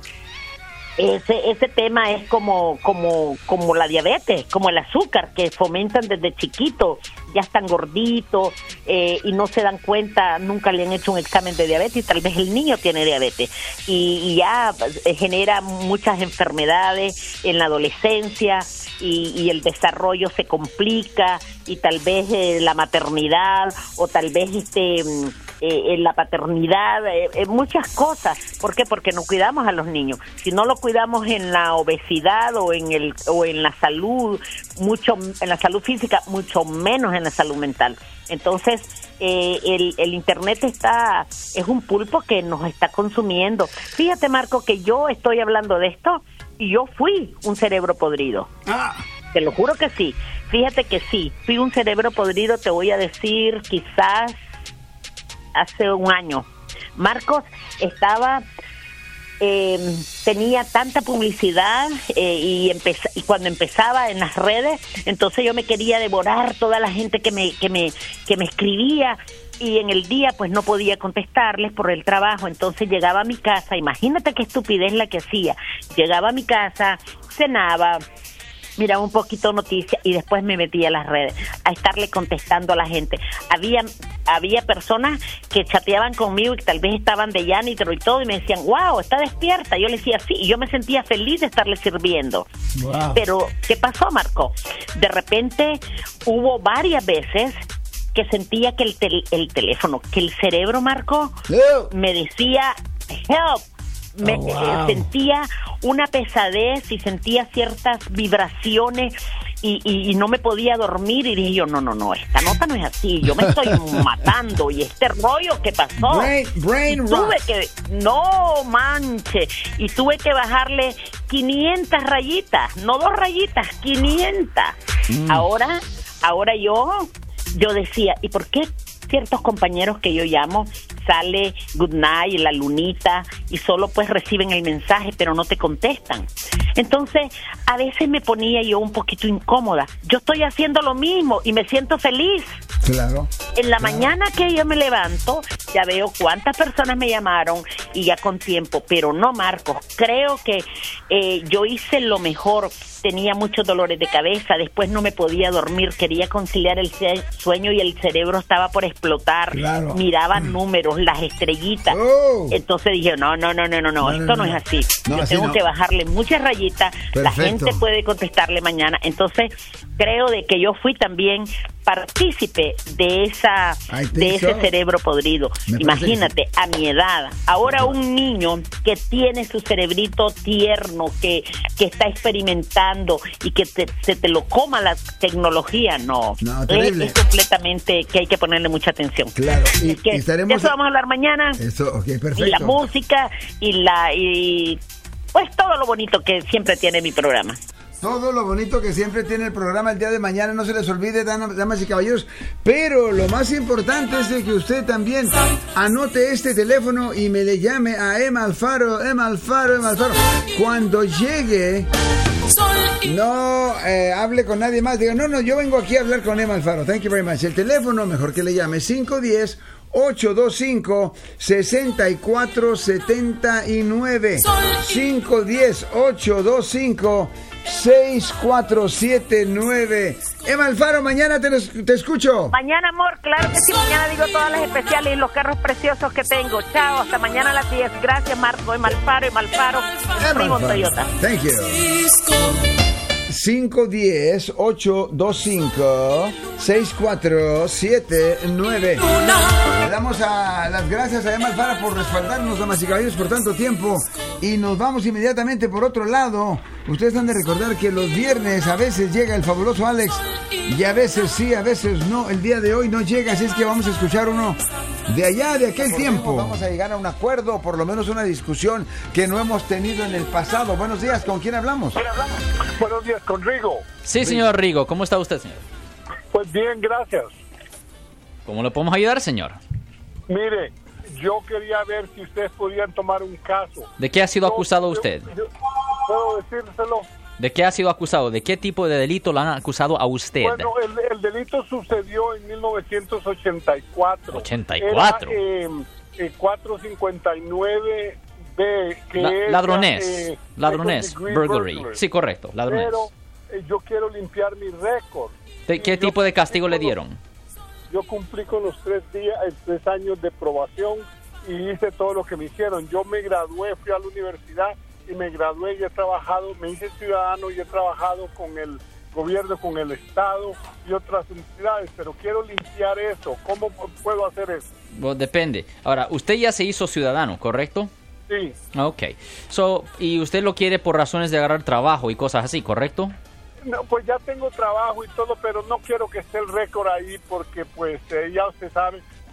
ese ese tema es como como como la diabetes, como el azúcar, que fomentan desde chiquito, ya están gorditos eh, y no se dan cuenta, nunca le han hecho un examen de diabetes y tal vez el niño tiene diabetes y, y ya eh, genera muchas enfermedades en la adolescencia y, y el desarrollo se complica y tal vez eh, la maternidad o tal vez este Eh, en la paternidad, eh, eh, muchas cosas. ¿Por qué? Porque no cuidamos a los niños. Si no lo cuidamos en la obesidad o en el o en la salud, mucho en la salud física, mucho menos en la salud mental. Entonces, eh, el, el internet está es un pulpo que nos está consumiendo. Fíjate, Marco, que yo estoy hablando de esto y yo fui un cerebro podrido. Ah. Te lo juro que sí. Fíjate que sí, fui un cerebro podrido, te voy a decir, quizás hace un año. Marcos, estaba eh, tenía tanta publicidad eh, y, empeza- y cuando empezaba en las redes, entonces yo me quería devorar toda la gente que me, que me, que me escribía. Y en el día pues no podía contestarles por el trabajo, entonces llegaba a mi casa, imagínate qué estupidez la que hacía, llegaba a mi casa, cenaba, miraba un poquito noticias y después me metía a las redes a estarle contestando a la gente. Había había personas que chateaban conmigo y que tal vez estaban de Yanitro y todo y me decían, wow, está despierta. Yo le decía sí y yo me sentía feliz de estarle sirviendo. Wow. Pero ¿qué pasó, Marco? De repente hubo varias veces que sentía que el, tel- el teléfono, que el cerebro, Marco, help. me decía help. Me, oh, wow. eh, sentía una pesadez y sentía ciertas vibraciones y, y, y no me podía dormir y dije yo, no, no, no, esta nota no es así, yo me estoy matando y este rollo que pasó. Brain, brain y tuve que, no manche, y tuve que bajarle quinientas rayitas, no dos rayitas, quinientas. Mm. Ahora, ahora yo, yo decía, ¿y por qué ciertos compañeros que yo llamo sale good night, la lunita y solo pues reciben el mensaje pero no te contestan? Entonces a veces me ponía yo un poquito incómoda. Yo estoy haciendo lo mismo y me siento feliz. Claro. En la claro. mañana que yo me levanto ya veo cuántas personas me llamaron y ya con tiempo, pero no, Marcos, creo que eh, yo hice lo mejor. Tenía muchos dolores de cabeza, después no me podía dormir, quería conciliar el sueño y el cerebro estaba por explotar. Claro. Miraba mm. números, las estrellitas. Oh. Entonces dije, no, no, no, no, no, no, no esto no, no, no es así. No, yo así tengo no. que bajarle muchas rayitas. Perfecto. La gente puede contestarle mañana. Entonces, creo de que yo fui también partícipe de esa de ese so. cerebro podrido. Me Imagínate, a mi edad, ahora un niño que tiene su cerebrito tierno, que, que está experimentando y que te, se te lo coma la tecnología, no. no es, es completamente que hay que ponerle mucha atención. Claro, y, que y estaremos... de eso vamos a hablar mañana. Eso, okay, perfecto. Y la música y la y pues todo lo bonito que siempre tiene mi programa. Todo lo bonito que siempre tiene el programa el día de mañana, no se les olvide, damas y caballeros. Pero lo más importante es de que usted también anote este teléfono y me le llame a Emma Alfaro, Emma Alfaro, Emma Alfaro. Cuando llegue, no eh, hable con nadie más. Diga, no, no, yo vengo aquí a hablar con Emma Alfaro. Thank you very much. El teléfono, mejor que le llame, cinco uno cero, ocho dos cinco, seis cuatro siete nueve. cinco uno cero, ocho dos cinco, seis cuatro siete nueve. Emma Alfaro, mañana te, te escucho. Mañana, amor, claro que sí. Mañana digo todas las especiales y los carros preciosos que tengo. Chao, hasta mañana a las diez. Gracias, Marco. Emma Alfaro, Emma Alfaro, primo Toyota. Thank you. cinco uno cero, ocho dos cinco, seis cuatro siete nueve. Le damos a las gracias a Emma Alfaro por respaldarnos, damas y caballeros, por tanto tiempo. Y nos vamos inmediatamente por otro lado. Ustedes han de recordar que los viernes a veces llega el fabuloso Alex y a veces sí, a veces no. El día de hoy no llega, así es que vamos a escuchar uno de allá, de aquel tiempo. Vamos a llegar a un acuerdo, por lo menos una discusión que no hemos tenido en el pasado. Buenos días, ¿con quién hablamos? Buenos días, con Rigo. Sí, señor Rigo, ¿cómo está usted, señor? Pues bien, gracias. ¿Cómo le podemos ayudar, señor? Mire, yo quería ver si ustedes podían tomar un caso. ¿De qué ha sido acusado usted? Yo, yo, ¿Puedo decírselo? ¿De qué ha sido acusado? ¿De qué tipo de delito lo han acusado a usted? Bueno, el, el delito sucedió en mil novecientos ochenta y cuatro. ¿ochenta y cuatro? Era, eh, eh, cuatrocientos cincuenta y nueve B, que La, es... Ladronés, Eh, ladronés, burglary. burglary. Sí, correcto, ladronés. Pero eh, yo quiero limpiar mi récord. ¿De qué tipo de castigo le dieron? Yo cumplí con los tres días, eh, tres años de probación y hice todo lo que me hicieron. Yo me gradué, fui a la universidad y me gradué y he trabajado, me hice ciudadano y he trabajado con el gobierno, con el Estado y otras entidades, pero quiero limpiar eso. ¿Cómo puedo hacer eso? Bueno, depende. Ahora, usted ya se hizo ciudadano, ¿correcto? Sí. Ok. So, y usted lo quiere por razones de agarrar trabajo y cosas así, ¿correcto? No, pues ya tengo trabajo y todo, pero no quiero que esté el récord ahí porque, pues, eh, ya usted sabe,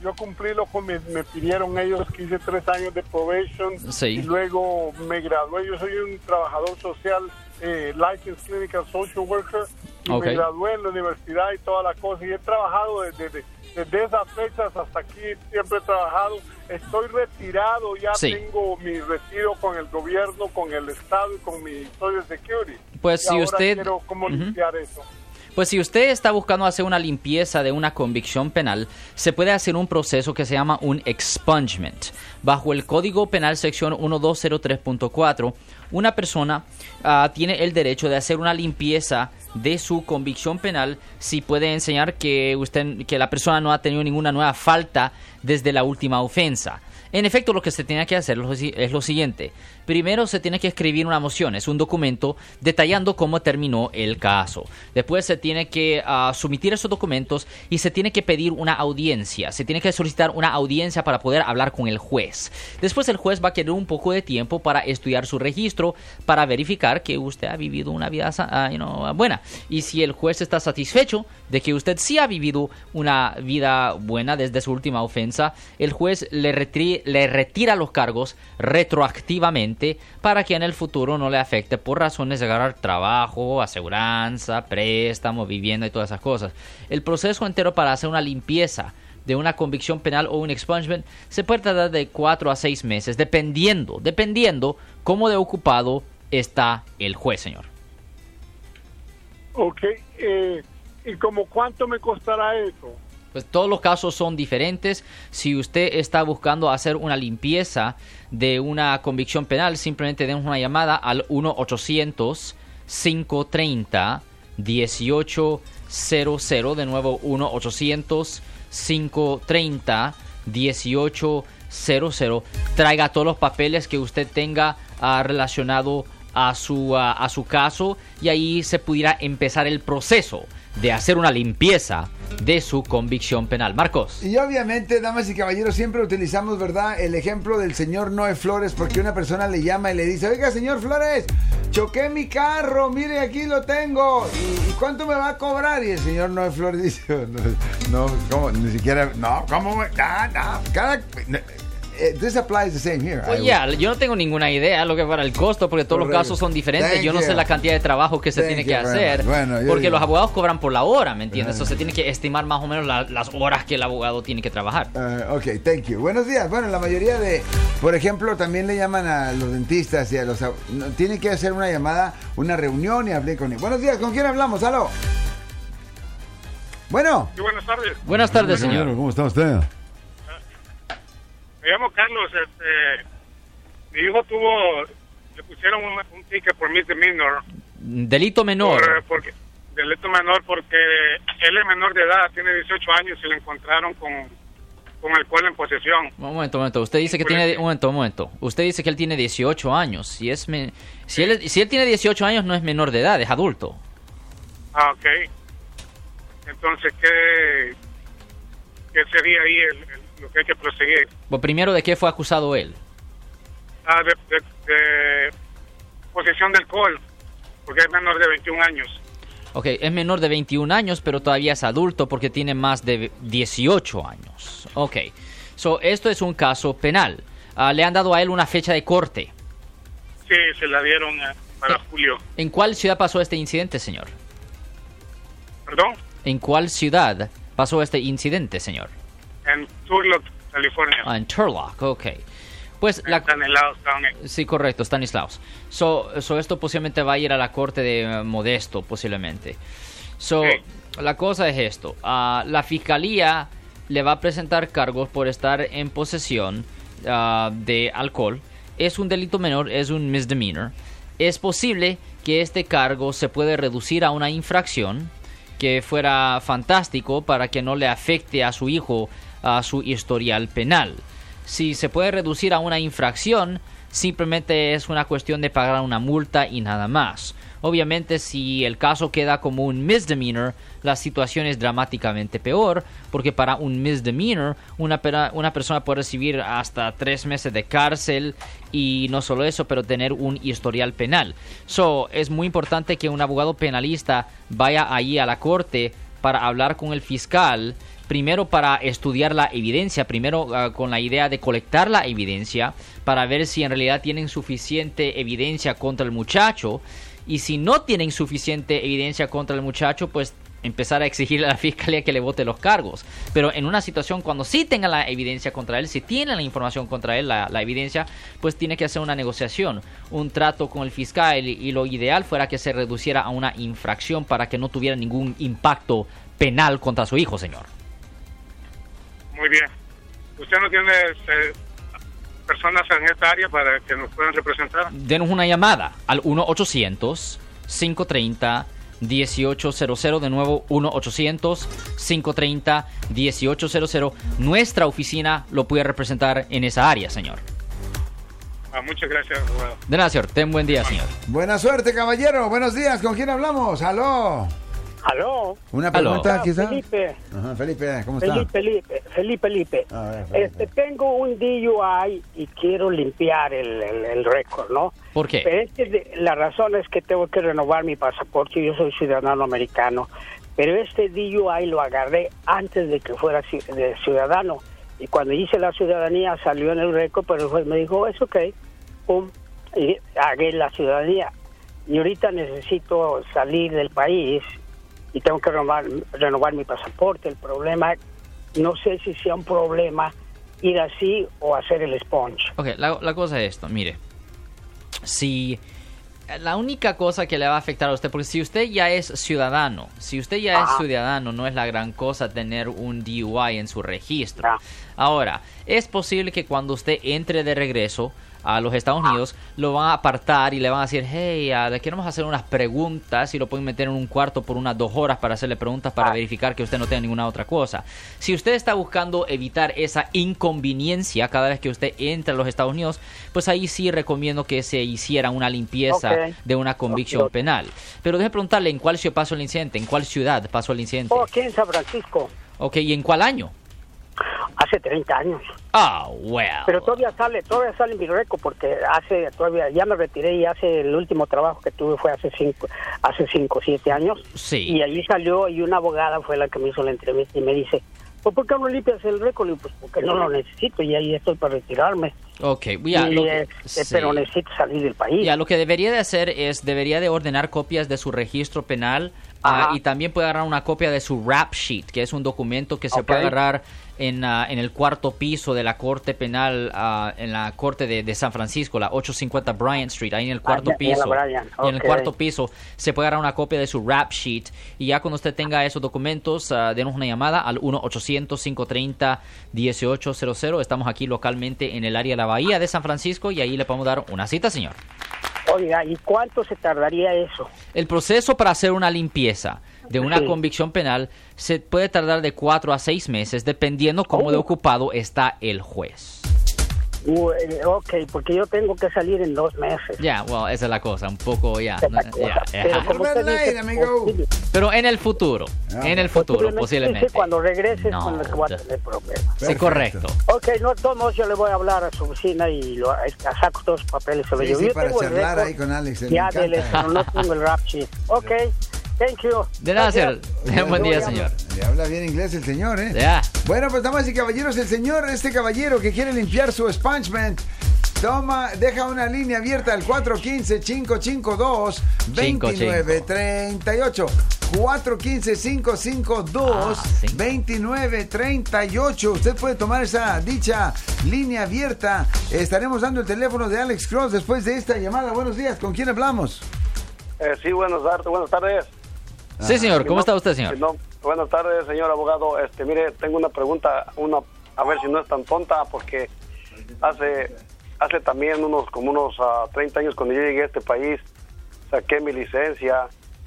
yo cumplí lo que me, me pidieron ellos, que hice tres años de probation. Sí. Y luego me gradué. Yo soy un trabajador social, eh, licensed clinical social worker. Y Okay. me gradué en la universidad y toda la cosa. Y he trabajado desde, desde, desde esas fechas hasta aquí. Siempre he trabajado. Estoy retirado. Ya Sí. tengo mi retiro con el gobierno, con el Estado y con mi Social Security. Pues Y si ahora usted- quiero cómo Ujú. limpiar eso. Pues si usted está buscando hacer una limpieza de una convicción penal, se puede hacer un proceso que se llama un expungement. Bajo el Código Penal sección doce cero tres punto cuatro, una persona uh, tiene el derecho de hacer una limpieza de su convicción penal si puede enseñar que usted, que la persona no ha tenido ninguna nueva falta desde la última ofensa. En efecto, lo que se tiene que hacer es lo siguiente. Primero se tiene que escribir una moción, es un documento detallando cómo terminó el caso. Después se tiene que uh, someter esos documentos y se tiene que pedir una audiencia. Se tiene que solicitar una audiencia para poder hablar con el juez. Después el juez va a querer un poco de tiempo para estudiar su registro, para verificar que usted ha vivido una vida uh, you know, buena. Y si el juez está satisfecho de que usted sí ha vivido una vida buena desde su última ofensa, el juez le, retri- le retira los cargos retroactivamente para que en el futuro no le afecte por razones de agarrar trabajo, aseguranza, préstamo, vivienda y todas esas cosas. El proceso entero para hacer una limpieza de una convicción penal o un expungement se puede tardar de cuatro a seis meses, dependiendo, dependiendo cómo de ocupado está el juez, señor. Ok, eh, ¿y como cuánto me costará eso? Pues todos los casos son diferentes. Si usted está buscando hacer una limpieza de una convicción penal, simplemente den una llamada al uno ochocientos, cinco treinta, dieciocho cero cero. De nuevo, uno ochocientos, cinco treinta, dieciocho cero cero. Traiga todos los papeles que usted tenga uh, relacionado a su, uh, a su caso y ahí se pudiera empezar el proceso de hacer una limpieza de su convicción penal. Marcos. Y obviamente, damas y caballeros, siempre utilizamos, ¿verdad?, el ejemplo del señor Noé Flores, porque una persona le llama y le dice: oiga, señor Flores, choqué mi carro, mire, aquí lo tengo, ¿y, y cuánto me va a cobrar? Y el señor Noé Flores dice: no, no, ¿cómo? Ni siquiera, no, ¿cómo? No, no, cada... No, this applies the same here. Pues ya, yeah, yo no tengo ninguna idea lo que para el costo, porque todos Correcto. Los casos son diferentes. Thank yo no you. Sé la cantidad de trabajo que se Thank tiene que hacer, bueno, porque digo. Los abogados cobran por la hora, ¿me entiendes? Eso uh, se tiene que estimar más o menos la, las horas que el abogado tiene que trabajar. Uh, ok, thank you. Buenos días. Bueno, la mayoría de, por ejemplo, también le llaman a los dentistas y a los... No, tienen que hacer una llamada, una reunión y hablé con él. Buenos días, ¿con quién hablamos? ¿Aló? Bueno. Sí, buenas tardes. Buenas tardes, señor. ¿Cómo está usted? Me llamo Carlos, este, mi hijo tuvo, le pusieron un, un ticket por misdemeanor. Delito menor. Por, porque, delito menor porque él es menor de edad, tiene dieciocho años y lo encontraron con, con alcohol en posesión. Un momento, un momento, usted dice que tiene, un momento, un momento, usted dice que él tiene dieciocho años, si es, me, si él, si él tiene dieciocho años no es menor de edad, es adulto. Ah, ok. Entonces, ¿qué, qué sería ahí el, el lo que hay que proseguir? Pues primero, ¿de qué fue acusado él? Ah, de, de, de posesión de alcohol, porque es menor de veintiún años. Ok, es menor de veintiún años, pero todavía es adulto porque tiene más de dieciocho años. Ok, so, esto es un caso penal. Uh, ¿Le han dado a él una fecha de corte? Sí, se la dieron uh, para eh, julio. ¿En cuál ciudad pasó este incidente, señor? ¿Perdón? ¿En cuál ciudad pasó este incidente, señor? En Turlock, California. Ah, en Turlock, ok. Pues en la... Stanislaus County. Sí, correcto, Stanislaus. So, so esto posiblemente va a ir a la corte de uh, Modesto, posiblemente. So, sí. La cosa es esto. Uh, la fiscalía le va a presentar cargos por estar en posesión uh, de alcohol. Es un delito menor, es un misdemeanor. Es posible que este cargo se puede reducir a una infracción, que fuera fantástico para que no le afecte a su hijo a su historial penal. Si se puede reducir a una infracción, simplemente es una cuestión de pagar una multa y nada más. Obviamente, si el caso queda como un misdemeanor, la situación es dramáticamente peor, porque para un misdemeanor, una, una persona puede recibir hasta tres meses de cárcel y no solo eso, pero tener un historial penal. So, es muy importante que un abogado penalista vaya ahí a la corte para hablar con el fiscal. primero para estudiar la evidencia, primero uh, con la idea de colectar la evidencia para ver si en realidad tienen suficiente evidencia contra el muchacho, y si no tienen suficiente evidencia contra el muchacho, pues empezar a exigirle a la fiscalía que le vote los cargos. Pero en una situación cuando sí tengan la evidencia contra él, si tienen la información contra él, la, la evidencia, pues tiene que hacer una negociación, un trato con el fiscal, y, y lo ideal fuera que se reduciera a una infracción para que no tuviera ningún impacto penal contra su hijo, señor. Muy bien. ¿Usted no tiene este, personas en esta área para que nos puedan representar? Denos una llamada al uno ochocientos, cinco treinta, dieciocho cero cero. De nuevo, uno ochocientos, cinco treinta, dieciocho cero cero. Nuestra oficina lo puede representar en esa área, señor. Ah, muchas gracias, abogado. De nada, señor. Ten buen día, señor. Buena suerte, caballero. Buenos días. ¿Con quién hablamos? ¡Aló! ¿Aló? ¿Una pregunta, Aló. quizá? Felipe. Ajá, Felipe, ¿cómo Felipe, está? Felipe, Felipe, Felipe. A ver, Felipe. Este, tengo un D U I y quiero limpiar el, el, el récord, ¿no? ¿Por qué? Pero es que de- la razón es que tengo que renovar mi pasaporte. Yo soy ciudadano americano, pero este D U I lo agarré antes de que fuera ci- de ciudadano. Y cuando hice la ciudadanía salió en el récord, pero el juez me dijo, es ok, pum, y hagué la ciudadanía. Y ahorita necesito salir del país y tengo que renovar, renovar mi pasaporte. El problema, no sé si sea un problema ir así o hacer el sponge. Ok, la, la cosa es esto, mire. Si la única cosa que le va a afectar a usted, porque si usted ya es ciudadano, si usted ya Ajá. es ciudadano, no es la gran cosa tener un D U I en su registro. Ahora, es posible que cuando usted entre de regreso a los Estados Unidos, lo van a apartar y le van a decir, hey, uh, le queremos hacer unas preguntas, y lo pueden meter en un cuarto por unas dos horas para hacerle preguntas para verificar que usted no tenga ninguna otra cosa. Si usted está buscando evitar esa inconveniencia cada vez que usted entra a los Estados Unidos, pues ahí sí recomiendo que se hiciera una limpieza Ok. de una convicción Ok. penal. Pero déjeme preguntarle, ¿en cuál ciudad pasó el incidente? ¿En cuál ciudad pasó el incidente? Oh, aquí en San Francisco, Ok, ¿y en cuál año? hace treinta años. Ah, well. Pero todavía sale, todavía sale en mi récord porque hace, todavía, ya me retiré y hace el último trabajo que tuve fue hace cinco, hace cinco, siete años. Sí. Y allí salió y una abogada fue la que me hizo la entrevista y me dice, pues ¿por qué no limpias el récord? Y pues porque no lo necesito y ahí estoy para retirarme. Ok, ya, Y, lo que- este, sí. pero necesito salir del país. Ya, lo que debería de hacer es, debería de ordenar copias de su registro penal, ah, y también puede agarrar una copia de su rap sheet, que es un documento que se Ok. puede agarrar en, ah, en el cuarto piso de la corte penal, ah, en la corte de, de San Francisco, la ochocientos cincuenta Bryant Street, ahí en el cuarto Ah, ya, ya la piso. Bryant, Y en el ok. cuarto piso se puede agarrar una copia de su rap sheet, y ya cuando usted tenga esos documentos, ah, denos una llamada al uno ochocientos, cinco treinta, dieciocho cero cero. Estamos aquí localmente en el área de la Bahía de San Francisco, y ahí le podemos dar una cita, señor. Oiga, ¿y cuánto se tardaría eso? El proceso para hacer una limpieza de una Sí. convicción penal se puede tardar de cuatro a seis meses, dependiendo cómo de ocupado está el juez. Uh, eh, ok, porque yo tengo que salir en dos meses. Ya, well, esa es la cosa, un poco ya. Esa es la ya, cosa. ya. Pero como usted dice, posible- Pero en el futuro, en el futuro, posiblemente. Sí, cuando regreses No, con el que voy a tener problemas. Sí, correcto. Ok, no, de todos modos yo le voy a hablar a su oficina y lo, eh, saco todos los papeles. Se lo Sí, llevo. sí, Yo para tengo el charlar récord ahí con Alex, me Ya, encanta. dele, pero no tengo el rap sheet. Ok, thank you. De nada, señor. Gracias. Buen día, Yo señor. Le habla bien inglés el señor, ¿eh? Ya. Bueno, pues damas y caballeros, el señor, este caballero que quiere limpiar su expungement, toma, deja una línea abierta al cuatro uno cinco, cinco cinco dos, dos nueve tres ocho. cuatro uno cinco, cinco cinco dos, dos nueve tres ocho. Usted puede tomar esa dicha línea abierta. Estaremos dando el teléfono de Alex Cross después de esta llamada. Buenos días, ¿con quién hablamos? Eh, sí, buenas tardes. Buenas tardes. Sí, señor. ¿Cómo Mi está nom- usted, señor? mi nom- buenas tardes, señor abogado. Este, mire, tengo una pregunta, una, a ver si no es tan tonta, porque hace, hace también unos, como unos uh, treinta años cuando yo llegué a este país, saqué mi licencia,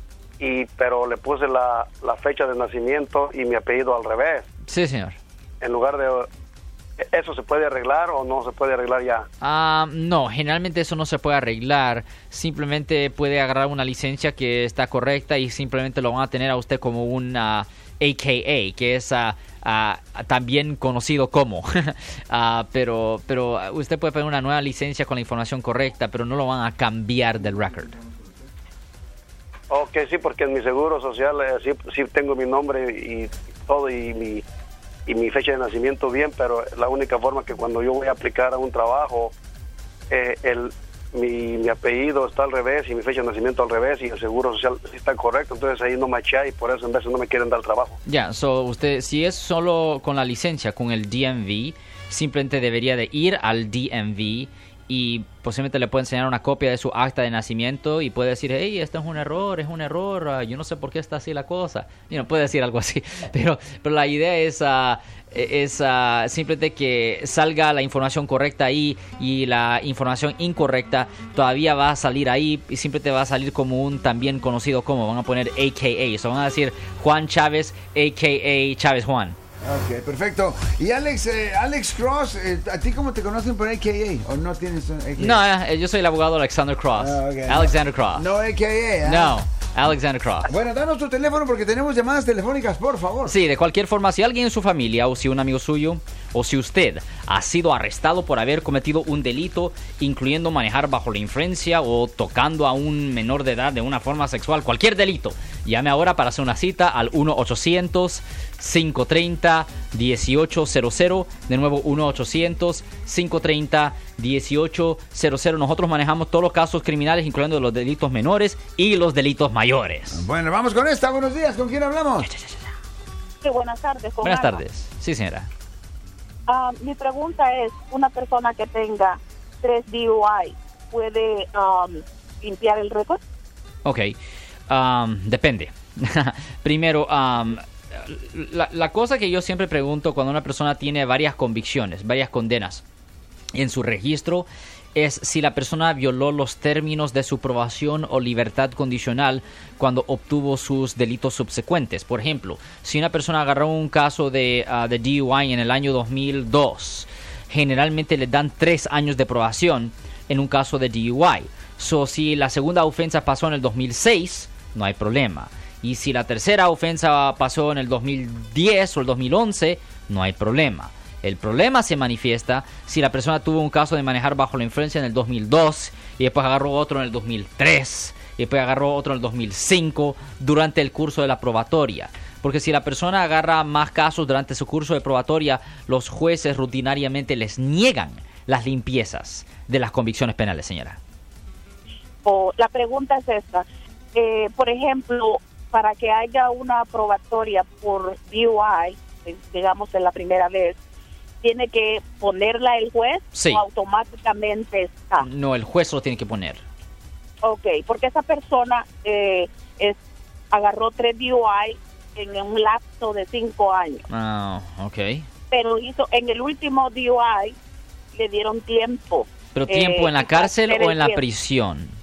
y pero le puse la, la fecha de nacimiento y mi apellido al revés. Sí, señor. En lugar de... ¿Eso se puede arreglar o no se puede arreglar ya? Ah, no, generalmente eso no se puede arreglar. Simplemente puede agarrar una licencia que está correcta y simplemente lo van a tener a usted como un ah, A K A, que es ah, ah, también conocido como. Ah, pero, pero usted puede poner una nueva licencia con la información correcta, pero no lo van a cambiar del record. Ok, sí, porque en mi seguro social eh, sí, sí tengo mi nombre y todo y mi y mi fecha de nacimiento bien, pero la única forma que cuando yo voy a aplicar a un trabajo, eh, el, mi, mi apellido está al revés y mi fecha de nacimiento al revés y el seguro social sí está correcto, entonces ahí no machea y por eso en veces no me quieren dar trabajo. Ya, yeah, so usted, si es solo con la licencia, con el D M V, simplemente debería de ir al D M V y posiblemente le puede enseñar una copia de su acta de nacimiento y puede decir, hey, esto es un error, es un error, uh, yo no sé por qué está así la cosa. You know, puede decir algo así, pero, pero la idea es, uh, es uh, simplemente que salga la información correcta ahí y la información incorrecta todavía va a salir ahí y simplemente va a salir como un también conocido como, van a poner A K A, so van a decir Juan Chávez, A K A Chávez Juan. Ok, perfecto. Y Alex, eh, Alex Cross, eh, ¿a ti cómo te conocen por A K A? ¿O no tienes un A K A? No, eh, yo soy el abogado Alexander Cross. Ah, okay. Alexander Cross. No A K A, ¿eh? No, Alexander Cross. Bueno, danos tu teléfono porque tenemos llamadas telefónicas, por favor. Sí, de cualquier forma, si alguien en su familia o si un amigo suyo o si usted ha sido arrestado por haber cometido un delito, incluyendo manejar bajo la influencia o tocando a un menor de edad de una forma sexual, cualquier delito, llame ahora para hacer una cita al uno ochocientos, cinco treinta, dieciocho cero cero. De nuevo, uno ochocientos, cinco treinta, dieciocho cero cero. Nosotros manejamos todos los casos criminales, incluyendo los delitos menores y los delitos mayores. Bueno, vamos con esta. Buenos días. ¿Con quién hablamos? Sí, buenas tardes. Con Buenas Alma. tardes. Sí, señora. Uh, mi pregunta es, una persona que tenga tres D U I, ¿puede um, limpiar el récord? Ok, um, depende. Primero, um, la, la cosa que yo siempre pregunto cuando una persona tiene varias convicciones, varias condenas en su registro, es si la persona violó los términos de su probación o libertad condicional cuando obtuvo sus delitos subsecuentes. Por ejemplo, si una persona agarró un caso de, uh, de D U I en el año dos mil dos, generalmente le dan tres años de probación en un caso de D U I. So, si la segunda ofensa pasó en el dos mil seis, no hay problema. Y si la tercera ofensa pasó en el dos mil diez o el dos mil once, no hay problema. El problema se manifiesta si la persona tuvo un caso de manejar bajo la influencia en el dos mil dos y después agarró otro en el dos mil tres y después agarró otro en el dos mil cinco durante el curso de la probatoria. Porque si la persona agarra más casos durante su curso de probatoria, los jueces rutinariamente les niegan las limpiezas de las convicciones penales, señora. O la pregunta es esta. Eh, por ejemplo, para que haya una probatoria por D U I, digamos en la primera vez, ¿tiene que ponerla el juez sí. o automáticamente está? No, el juez lo tiene que poner. Ok, porque esa persona eh, es, agarró tres D U I en un lapso de cinco años. Ah, ok. Pero hizo en el último D U I le dieron tiempo. ¿Pero tiempo eh, en la cárcel o en la tiempo. prisión?